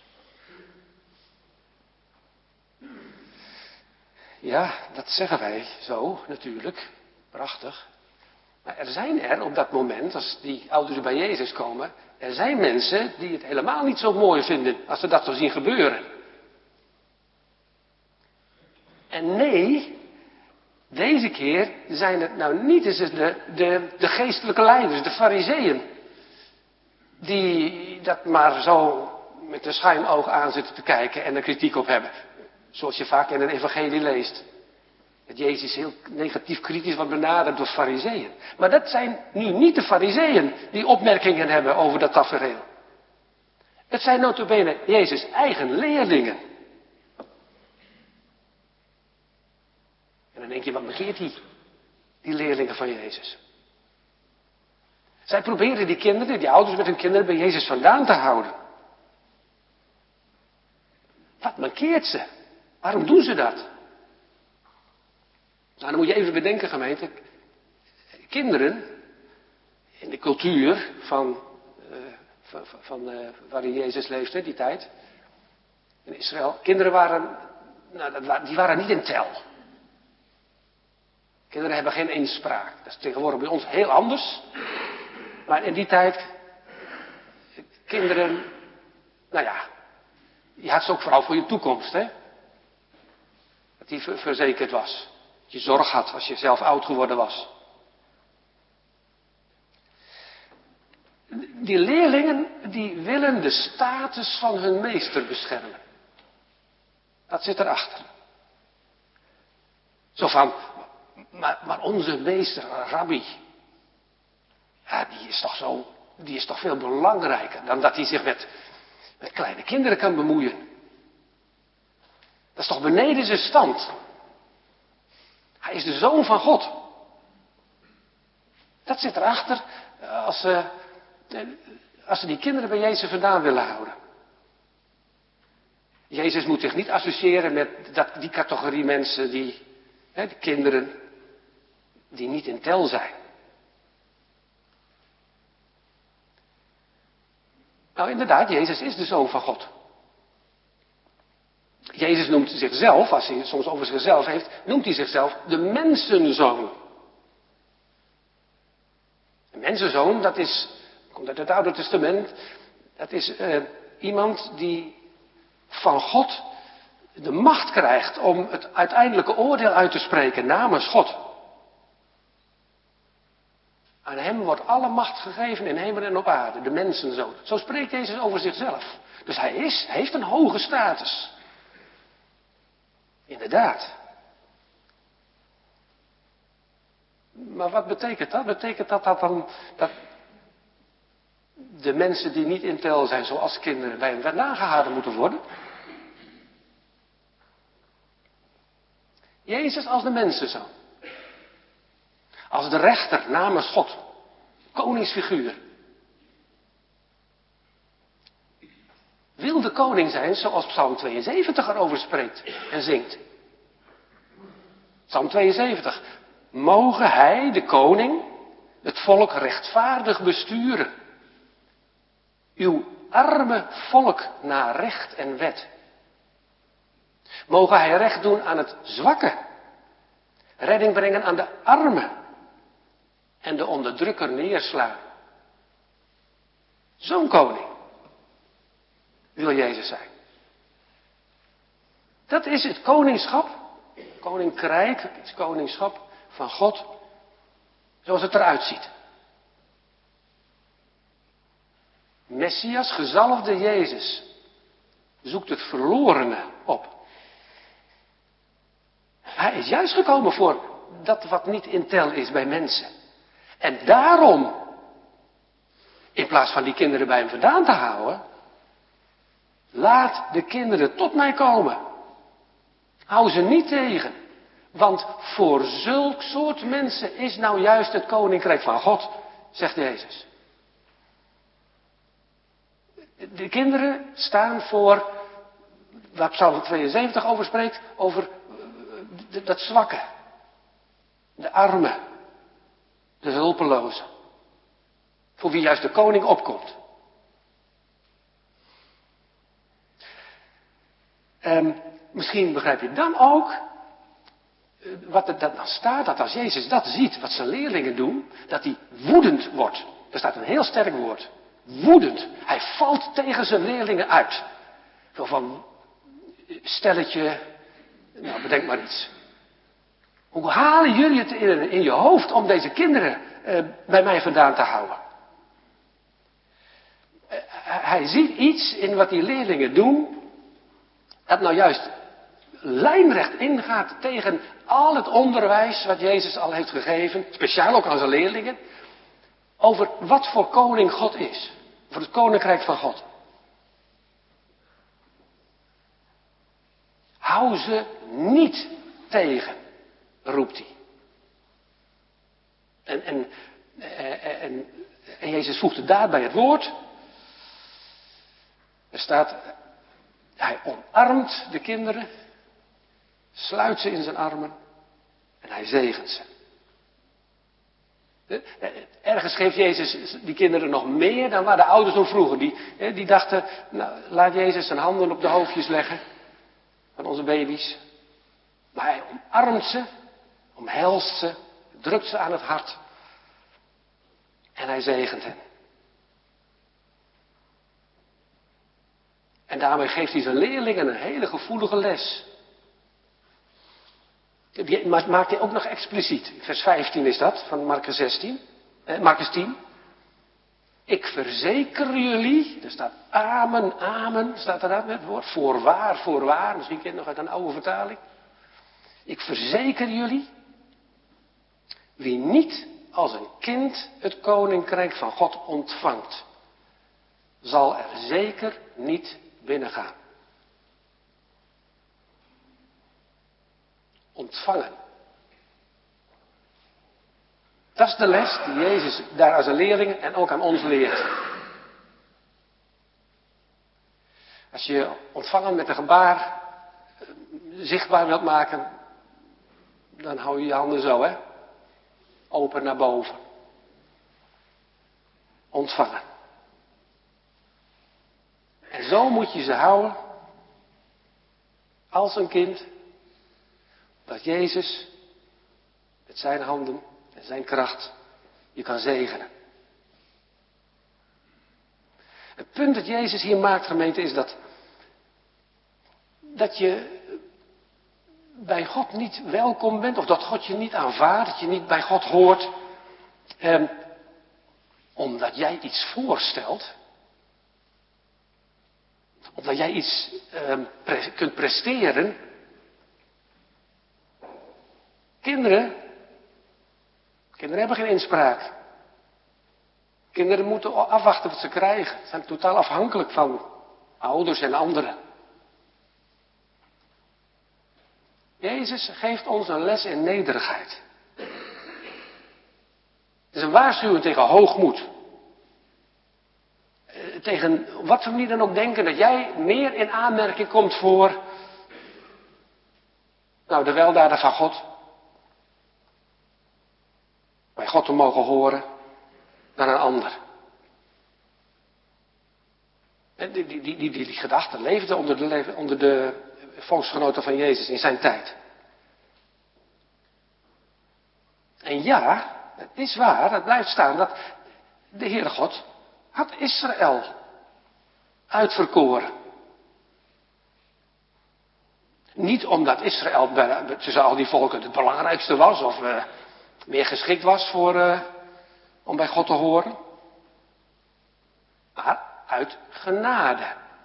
Ja, dat zeggen wij zo natuurlijk. Prachtig. Maar er zijn er op dat moment, als die ouders bij Jezus komen, er zijn mensen die het helemaal niet zo mooi vinden als ze dat zo zien gebeuren. En nee, deze keer zijn het nou niet eens de, de, de geestelijke leiders, de farizeeën, die dat maar zo met een schuin oog aan zitten te kijken en er kritiek op hebben. Zoals je vaak in een evangelie leest. Dat Jezus heel negatief kritisch wordt benaderd door farizeeën. Maar dat zijn nu niet de farizeeën die opmerkingen hebben over dat tafereel. Het zijn nota bene Jezus' eigen leerlingen. En dan denk je, wat begeert die, die leerlingen van Jezus? Zij proberen die kinderen, die ouders met hun kinderen bij Jezus vandaan te houden. Wat mankeert ze? Waarom doen ze dat? Nou, dan moet je even bedenken, gemeente. Kinderen, in de cultuur van, uh, van, van uh, waarin Jezus leefde, die tijd, in Israël. Kinderen waren, nou, dat waren, die waren niet in tel. Kinderen hebben geen inspraak. Dat is tegenwoordig bij ons heel anders. Maar in die tijd, kinderen, nou ja, je had ze ook vooral voor je toekomst, hè. Dat die verzekerd was. Dat je zorg had als je zelf oud geworden was. Die leerlingen, die willen de status van hun meester beschermen. Dat zit erachter. Zo van, maar, maar onze meester, Rabbi, ja, die is toch zo, die is toch veel belangrijker dan dat hij zich met, met kleine kinderen kan bemoeien. Dat is toch beneden zijn stand. Hij is de Zoon van God. Dat zit erachter als ze, als ze die kinderen bij Jezus vandaan willen houden. Jezus moet zich niet associëren met dat, die categorie mensen, die, hè, die kinderen, die niet in tel zijn. Nou inderdaad, Jezus is de Zoon van God. Jezus noemt zichzelf, als hij het soms over zichzelf heeft, noemt hij zichzelf de mensenzoon. Een mensenzoon, dat is, komt uit het Oude Testament, dat is uh, iemand die van God de macht krijgt om het uiteindelijke oordeel uit te spreken namens God. Aan hem wordt alle macht gegeven in hemel en op aarde, de mensenzoon. Zo spreekt Jezus over zichzelf. Dus hij is, hij heeft een hoge status. Inderdaad. Maar wat betekent dat? Betekent dat dat dan dat de mensen die niet in tel zijn, zoals kinderen, bij hem vandaan gehouden moeten worden? Jezus als de mensenzoon. Als de rechter namens God. Koningsfiguur. Wil de koning zijn zoals Psalm tweeënzeventig erover spreekt en zingt. Psalm tweeënzeventig. Mogen hij, de koning, het volk rechtvaardig besturen. Uw arme volk naar recht en wet. Mogen hij recht doen aan het zwakke. Redding brengen aan de armen. En de onderdrukker neerslaan. Zo'n koning wil Jezus zijn. Dat is het koningschap, koninkrijk, het is koningschap van God, zoals het eruit ziet. Messias, gezalfde Jezus, zoekt het verlorene op. Hij is juist gekomen voor dat wat niet in tel is bij mensen. En daarom, in plaats van die kinderen bij hem vandaan te houden, laat de kinderen tot mij komen. Hou ze niet tegen. Want voor zulk soort mensen is nou juist het koninkrijk van God, zegt Jezus. De kinderen staan voor, waar Psalm tweeënzeventig over spreekt, over dat zwakke. De armen. De hulpelozen. Voor wie juist de koning opkomt. En misschien begrijp je dan ook wat er dan staat, dat als Jezus dat ziet, wat zijn leerlingen doen, dat hij woedend wordt. Er staat een heel sterk woord. Woedend. Hij valt tegen zijn leerlingen uit. Zo van, stelletje, nou bedenk maar iets. Hoe halen jullie het in, in je hoofd om deze kinderen uh, bij mij vandaan te houden? Uh, hij ziet iets in wat die leerlingen doen, dat nou juist lijnrecht ingaat tegen al het onderwijs wat Jezus al heeft gegeven, speciaal ook aan zijn leerlingen, over wat voor koning God is, voor het koninkrijk van God. Hou ze niet tegen, roept hij. En, en, en, en Jezus voegt het daarbij het woord. Er staat, hij omarmt de kinderen, sluit ze in zijn armen en hij zegent ze. Ergens geeft Jezus die kinderen nog meer dan waar de ouders om vroegen. Die, die dachten, nou, laat Jezus zijn handen op de hoofdjes leggen van onze baby's. Maar hij omarmt ze, omhelst ze, drukt ze aan het hart en hij zegent hen. En daarmee geeft hij zijn leerlingen een hele gevoelige les. Die maakt hij ook nog expliciet. Vers vijftien is dat, van Marcus zestien. Eh, Marcus tien. Ik verzeker jullie, er staat amen, amen, staat er dat met het woord. Voorwaar, voorwaar, misschien ken je het nog uit een oude vertaling. Ik verzeker jullie, wie niet als een kind het koninkrijk van God ontvangt, zal er zeker niet binnengaan. Ontvangen. Dat is de les die Jezus daar aan zijn leerlingen en ook aan ons leert. Als je ontvangen met een gebaar zichtbaar wilt maken, dan hou je je handen zo, hè? Open naar boven. Ontvangen. En zo moet je ze houden, als een kind, dat Jezus met zijn handen en zijn kracht je kan zegenen. Het punt dat Jezus hier maakt, gemeente, is dat, dat je bij God niet welkom bent, of dat God je niet aanvaardt, dat je niet bij God hoort, eh, omdat jij iets voorstelt, omdat jij iets eh, pre- kunt presteren. Kinderen, kinderen hebben geen inspraak. Kinderen moeten afwachten wat ze krijgen. Ze zijn totaal afhankelijk van ouders en anderen. Jezus geeft ons een les in nederigheid. Het is een waarschuwing tegen hoogmoed. Tegen wat voor manier dan ook denken dat jij meer in aanmerking komt voor, nou, de weldaden van God. Bij God te mogen horen dan een ander. Die, die, die, die, die, die gedachte leefde onder de, onder de volksgenoten van Jezus in zijn tijd. En ja, het is waar, het blijft staan dat de Heere God had Israël uitverkoren. Niet omdat Israël tussen al die volken het belangrijkste was of uh, meer geschikt was voor, uh, om bij God te horen. Maar uit genade.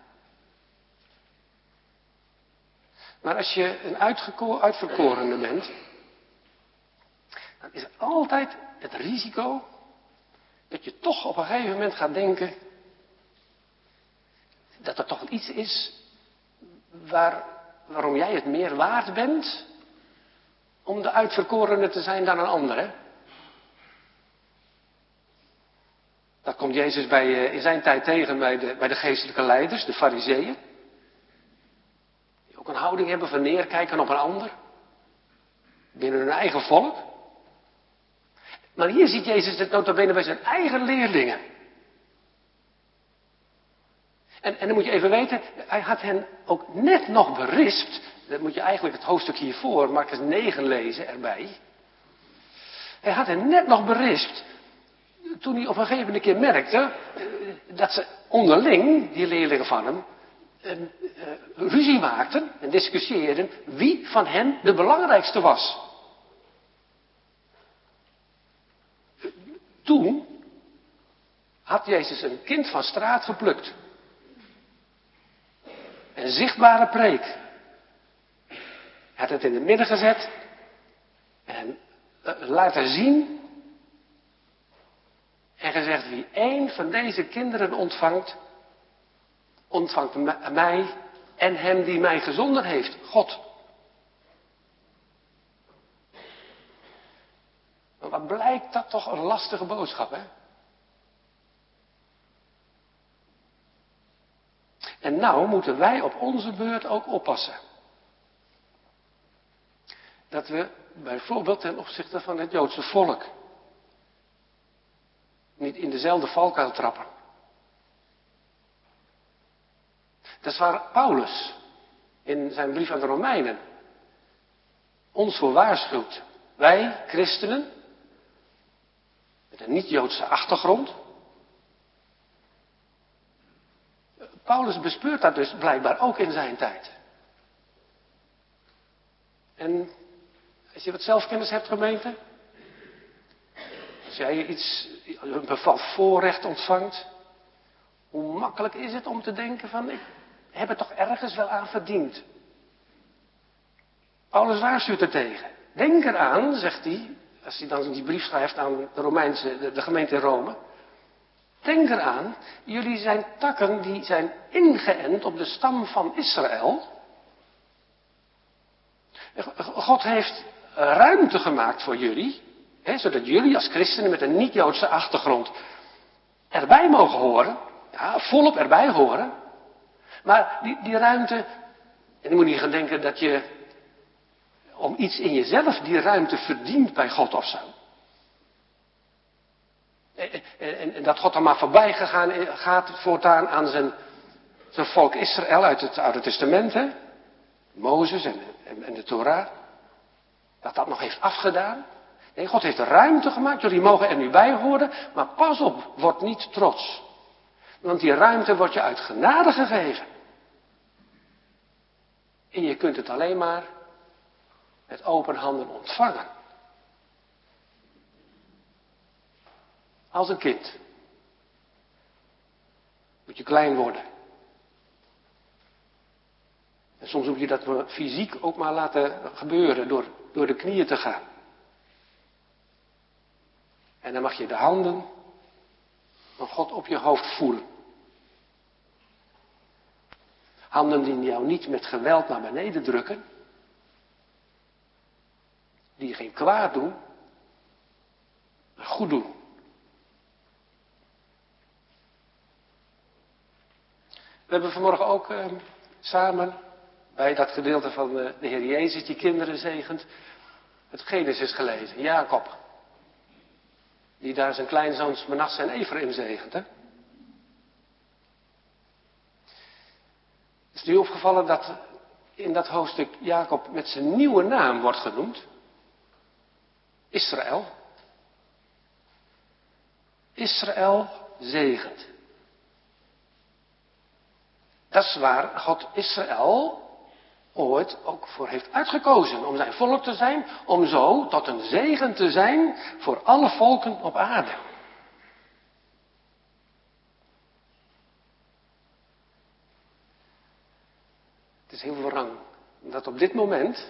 Maar als je een uitgeko- uitverkorene bent, dan is er altijd het risico dat je toch op een gegeven moment gaat denken dat er toch iets is waar, waarom jij het meer waard bent om de uitverkorene te zijn dan een ander. Hè? Dat komt Jezus bij, in zijn tijd tegen bij de, bij de geestelijke leiders, de fariseeën. Die ook een houding hebben van neerkijken op een ander. Binnen hun eigen volk. Maar hier ziet Jezus het nota bene bij zijn eigen leerlingen. En, en dan moet je even weten, hij had hen ook net nog berispt. Dat moet je eigenlijk het hoofdstuk hiervoor, Marcus negen lezen erbij. Hij had hen net nog berispt. Toen hij op een gegeven keer merkte dat ze onderling, die leerlingen van hem, een, uh, ruzie maakten en discussieerden wie van hen de belangrijkste was. Toen had Jezus een kind van straat geplukt. Een zichtbare preek. Hij had het in het midden gezet en uh, laten zien en gezegd, wie één van deze kinderen ontvangt, ontvangt mij en hem die mij gezonden heeft, God. Maar wat blijkt dat toch een lastige boodschap, hè? En nou moeten wij op onze beurt ook oppassen. Dat we bijvoorbeeld ten opzichte van het Joodse volk niet in dezelfde valkuil trappen. Dat is waar Paulus in zijn brief aan de Romeinen ons voor waarschuwt. Wij, christenen, met een niet-Joodse achtergrond. Paulus bespeurt dat dus blijkbaar ook in zijn tijd. En als je wat zelfkennis hebt, gemeente, als jij iets, een bepaald voorrecht ontvangt, hoe makkelijk is het om te denken van, ik heb het toch ergens wel aan verdiend. Paulus waarschuwt er tegen. Denk eraan, zegt hij, als hij dan die brief schrijft aan de Romeinse, de, de gemeente in Rome. Denk eraan, jullie zijn takken die zijn ingeënt op de stam van Israël. God heeft ruimte gemaakt voor jullie, hè, zodat jullie als christenen met een niet-Joodse achtergrond erbij mogen horen. Ja, volop erbij horen. Maar die, die ruimte, en je moet niet gaan denken dat je om iets in jezelf die ruimte verdient bij God of zo. En, en, en dat God dan maar voorbij gegaan, gaat voortaan aan zijn, zijn volk Israël uit het Oude Testament, hè? Mozes en, en, en de Torah. Dat dat nog heeft afgedaan. Nee, God heeft ruimte gemaakt, jullie mogen er nu bij horen, maar pas op, word niet trots. Want die ruimte wordt je uit genade gegeven. En je kunt het alleen maar met open handen ontvangen. Als een kind. Moet je klein worden. En soms moet je dat fysiek ook maar laten gebeuren door, door de knieën te gaan. En dan mag je de handen van God op je hoofd voelen. Handen die jou niet met geweld naar beneden drukken. Die je geen kwaad doen, maar goed doen. We hebben vanmorgen ook eh, samen bij dat gedeelte van de, de Heer Jezus die kinderen zegent, het Genesis gelezen. Jacob, die daar zijn kleinzoons Manasse en Ephraim zegent. Hè? Het is nu opgevallen dat in dat hoofdstuk Jacob met zijn nieuwe naam wordt genoemd. Israël. Israël zegent. Dat is waar God Israël ooit ook voor heeft uitgekozen. Om zijn volk te zijn. Om zo tot een zegen te zijn voor alle volken op aarde. Het is heel wrang dat op dit moment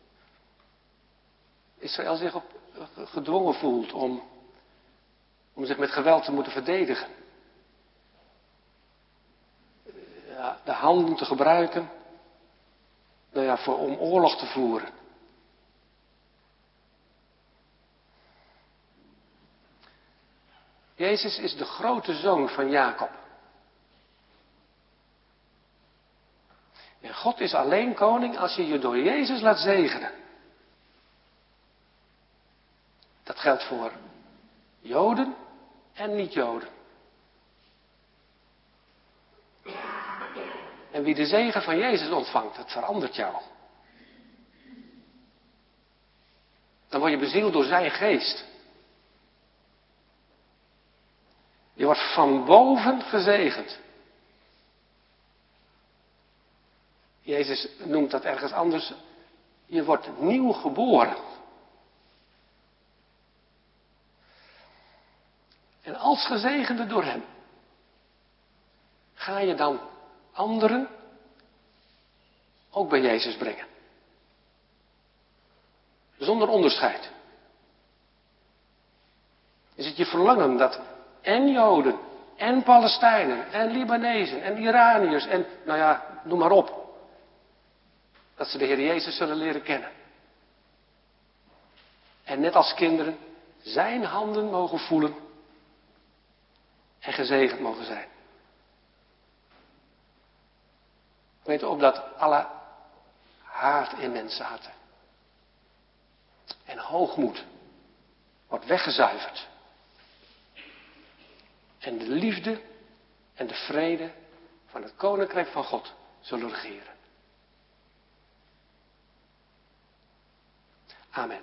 Israël zich op, gedwongen voelt om, om zich met geweld te moeten verdedigen. Ja, de handen te gebruiken, nou ja, voor, om oorlog te voeren. Jezus is de grote zoon van Jacob. En God is alleen koning als je je door Jezus laat zegenen. Dat geldt voor Joden en niet-Joden. En wie de zegen van Jezus ontvangt, dat verandert jou. Dan word je bezield door zijn geest. Je wordt van boven gezegend. Jezus noemt dat ergens anders. Je wordt nieuw geboren. En als gezegende door hem, ga je dan anderen ook bij Jezus brengen. Zonder onderscheid. Is het je verlangen dat en Joden, en Palestijnen, en Libanezen, en Iraniërs, en nou ja, noem maar op. Dat ze de Heer Jezus zullen leren kennen. En net als kinderen zijn handen mogen voelen en gezegend mogen zijn. Weet op dat alle haat in mensen hadden. En hoogmoed wordt weggezuiverd. En de liefde en de vrede van het koninkrijk van God zullen regeren. Amen.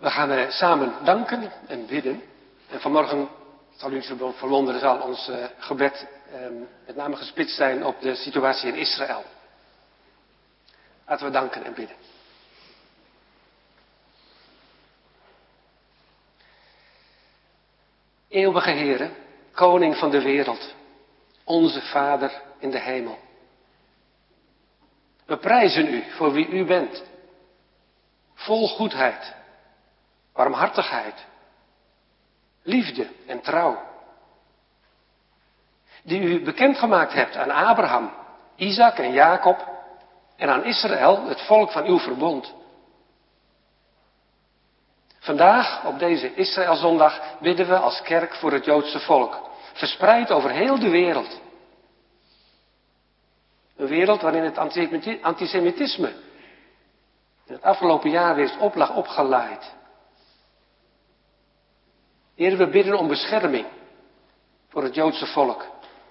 We gaan uh, samen danken en bidden. En vanmorgen, zal u zich verwonderen, zal ons uh, gebed uh, met name gespitst zijn op de situatie in Israël. Laten we danken en bidden. Eeuwige Heere, Koning van de wereld, onze Vader in de hemel. We prijzen u voor wie u bent. Vol goedheid, barmhartigheid, liefde en trouw. Die u bekendgemaakt hebt aan Abraham, Isaac en Jacob en aan Israël, het volk van uw verbond. Vandaag, op deze Israëlzondag, bidden we als kerk voor het Joodse volk, verspreid over heel de wereld. Een wereld waarin het antisemitisme in het afgelopen jaar weer is op lag opgelaaid. Heer, we bidden om bescherming voor het Joodse volk.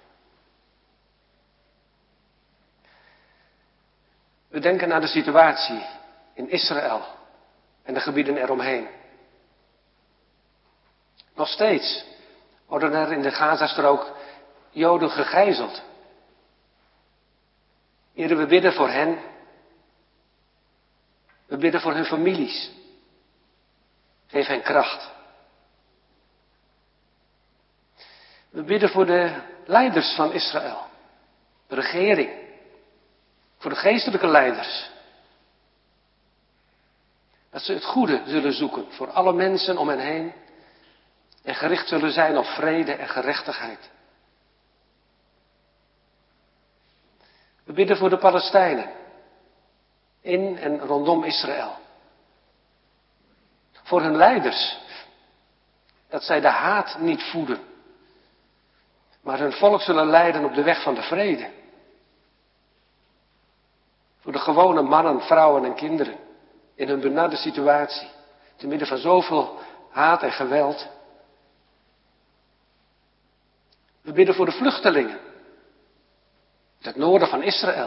We denken aan de situatie in Israël en de gebieden eromheen. Nog steeds worden er in de Gazastrook Joden gegijzeld. Heer, we bidden voor hen. We bidden voor hun families. Geef hen kracht. We bidden voor de leiders van Israël. De regering. Voor de geestelijke leiders. Dat ze het goede zullen zoeken voor alle mensen om hen heen. En gericht zullen zijn op vrede en gerechtigheid. We bidden voor de Palestijnen. In en rondom Israël. Voor hun leiders. Dat zij de haat niet voeden. Maar hun volk zullen leiden op de weg van de vrede. Voor de gewone mannen, vrouwen en kinderen. In hun benarde situatie. Te midden van zoveel haat en geweld. We bidden voor de vluchtelingen. Het noorden van Israël.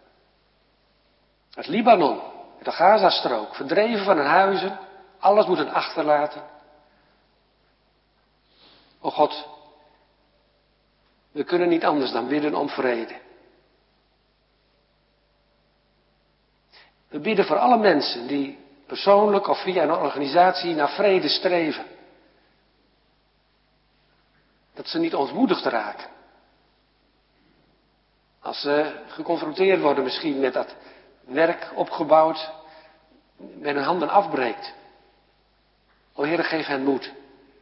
Het Libanon. De Gazastrook. Verdreven van hun huizen. Alles moeten achterlaten. O God. We kunnen niet anders dan bidden om vrede. We bidden voor alle mensen die persoonlijk of via een organisatie naar vrede streven. Dat ze niet ontmoedigd raken. Als ze geconfronteerd worden misschien met dat werk opgebouwd, met hun handen afbreekt. O Heere, geef hen moed.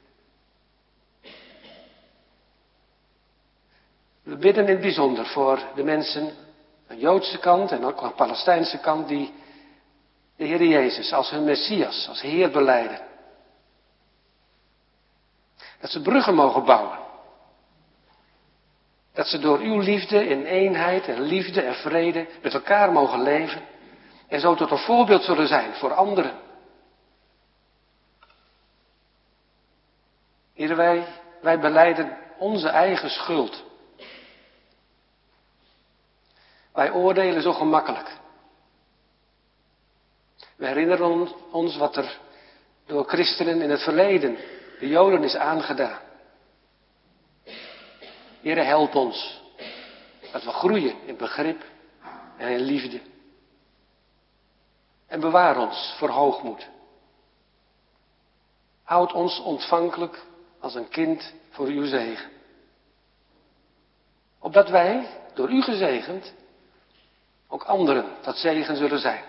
We bidden in het bijzonder voor de mensen aan de Joodse kant en ook aan de Palestijnse kant die de Heer Jezus als hun Messias, als Heer belijden. Dat ze bruggen mogen bouwen. Dat ze door uw liefde in eenheid en liefde en vrede met elkaar mogen leven. En zo tot een voorbeeld zullen zijn voor anderen. Heer, wij, wij belijden onze eigen schuld. Wij oordelen zo gemakkelijk. We herinneren ons wat er door christenen in het verleden, de Joden, is aangedaan. Heere, help ons. Dat we groeien in begrip en in liefde. En bewaar ons voor hoogmoed. Houd ons ontvankelijk als een kind voor uw zegen. Opdat wij, door u gezegend, ook anderen dat zegen zullen zijn.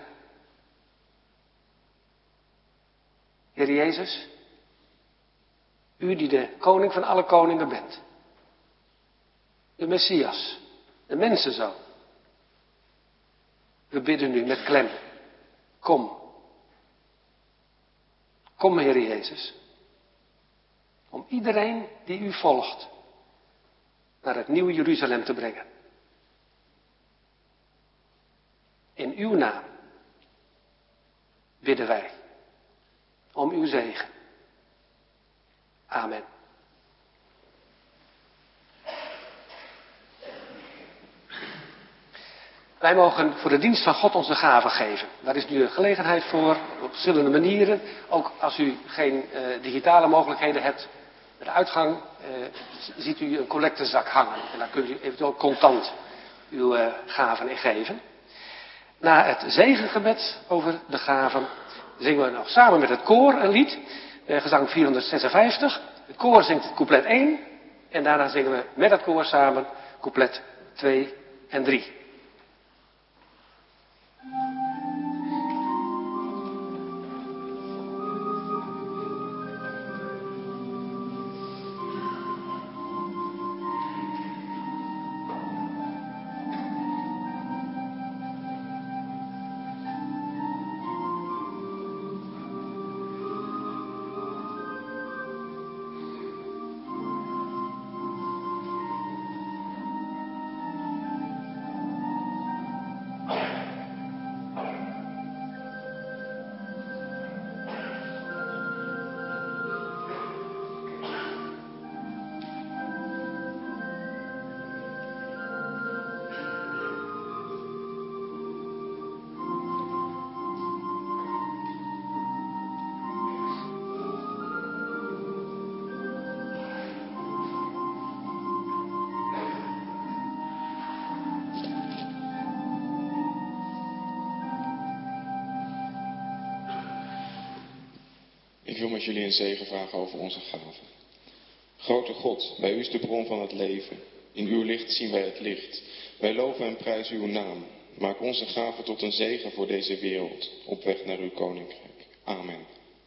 Heer Jezus, u die de koning van alle koningen bent. De Messias, de mensenzoon. We bidden u met klem. Kom. Kom, Heer Jezus. Om iedereen die u volgt naar het nieuwe Jeruzalem te brengen. In uw naam bidden wij om uw zegen. Amen. Wij mogen voor de dienst van God onze gaven geven. Daar is nu een gelegenheid voor, op verschillende manieren. Ook als u geen uh, digitale mogelijkheden hebt, bij de uitgang uh, ziet u een collectezak hangen. En daar kunt u eventueel contant uw uh, gaven in geven. Na het zegengebed over de gaven zingen we nog samen met het koor een lied. Uh, gezang vierhonderdzesenvijftig. Het koor zingt het couplet één. En daarna zingen we met het koor samen couplet twee en drie. Ik wil met jullie een zegen vragen over onze gaven. Grote God, bij u is de bron van het leven. In uw licht zien wij het licht. Wij loven en prijzen uw naam. Maak onze gaven tot een zegen voor deze wereld, op weg naar uw koninkrijk. Amen.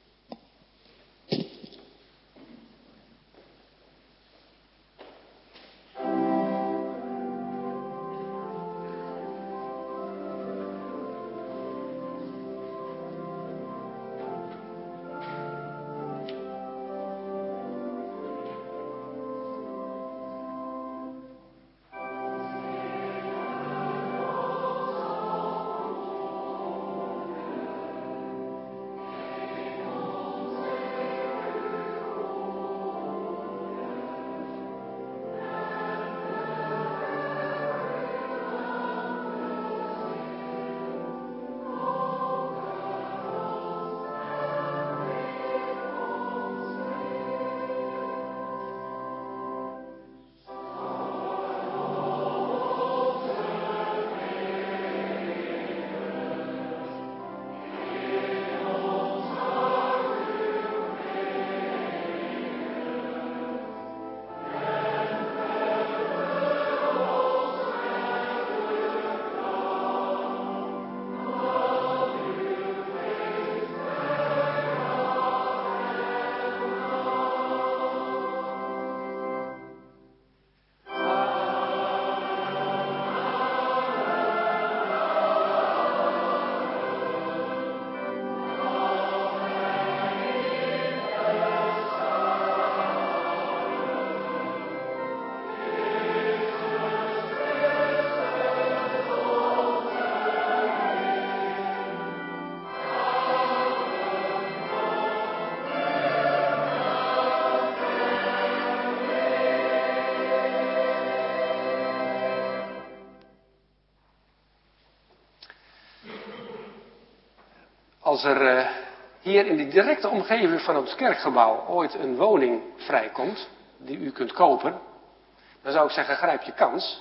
Als er uh, hier in de directe omgeving van ons kerkgebouw ooit een woning vrijkomt, die u kunt kopen, dan zou ik zeggen, grijp je kans.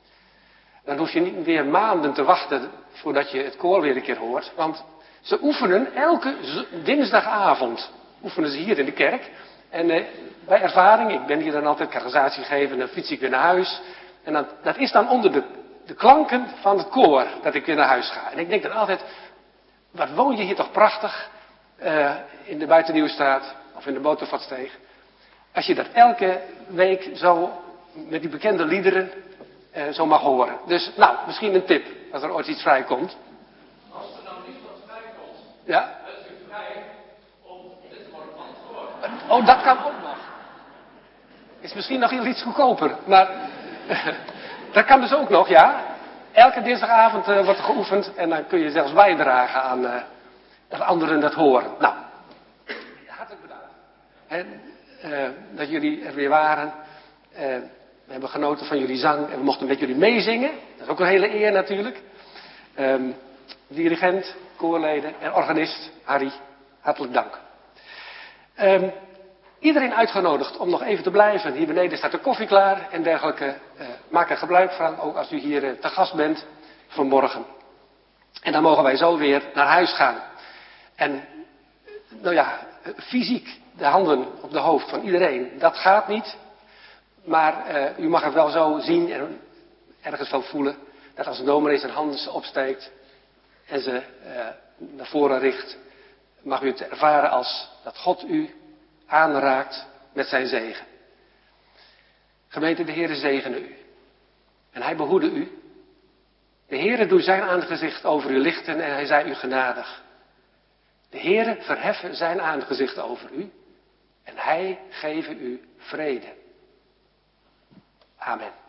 Dan hoef je niet weer maanden te wachten voordat je het koor weer een keer hoort. Want ze oefenen elke dinsdagavond, oefenen ze hier in de kerk. En uh, bij ervaring, ik ben hier dan altijd catechisatie geven, dan fiets ik weer naar huis. En dan, dat is dan onder de, de klanken van het koor dat ik weer naar huis ga. En ik denk dan altijd, wat woon je hier toch prachtig, uh, in de Buitennieuwstraat of in de Botervatsteeg. Als je dat elke week zo met die bekende liederen uh, zo mag horen. Dus nou, misschien een tip, als er ooit iets vrijkomt. Als er nou niet wat vrijkomt, ja. dan is u vrij om dit te worden antwoord. Oh, dat kan ook nog. Is misschien nog iets goedkoper, maar dat kan dus ook nog, ja. Elke dinsdagavond uh, wordt er geoefend en dan kun je zelfs bijdragen aan uh, dat anderen dat horen. Nou, hartelijk bedankt. En, uh, dat jullie er weer waren. Uh, we hebben genoten van jullie zang en we mochten met jullie meezingen. Dat is ook een hele eer natuurlijk. Um, dirigent, koorleden en organist Harry, hartelijk dank. Um, iedereen uitgenodigd om nog even te blijven. Hier beneden staat de koffie klaar en dergelijke. Uh, maak er gebruik van, ook als u hier uh, te gast bent vanmorgen. En dan mogen wij zo weer naar huis gaan. En, nou ja, fysiek de handen op de hoofd van iedereen, dat gaat niet. Maar uh, u mag het wel zo zien en ergens wel voelen, dat als de dominee zijn handen opsteekt en ze uh, naar voren richt, mag u het ervaren als dat God u aanraakt met zijn zegen. Gemeente, de Heere zegene u. En hij behoede u. De Heere doet zijn aangezicht over u lichten en hij zij u genadig. De Heere verheffen zijn aangezicht over u en hij geven u vrede. Amen.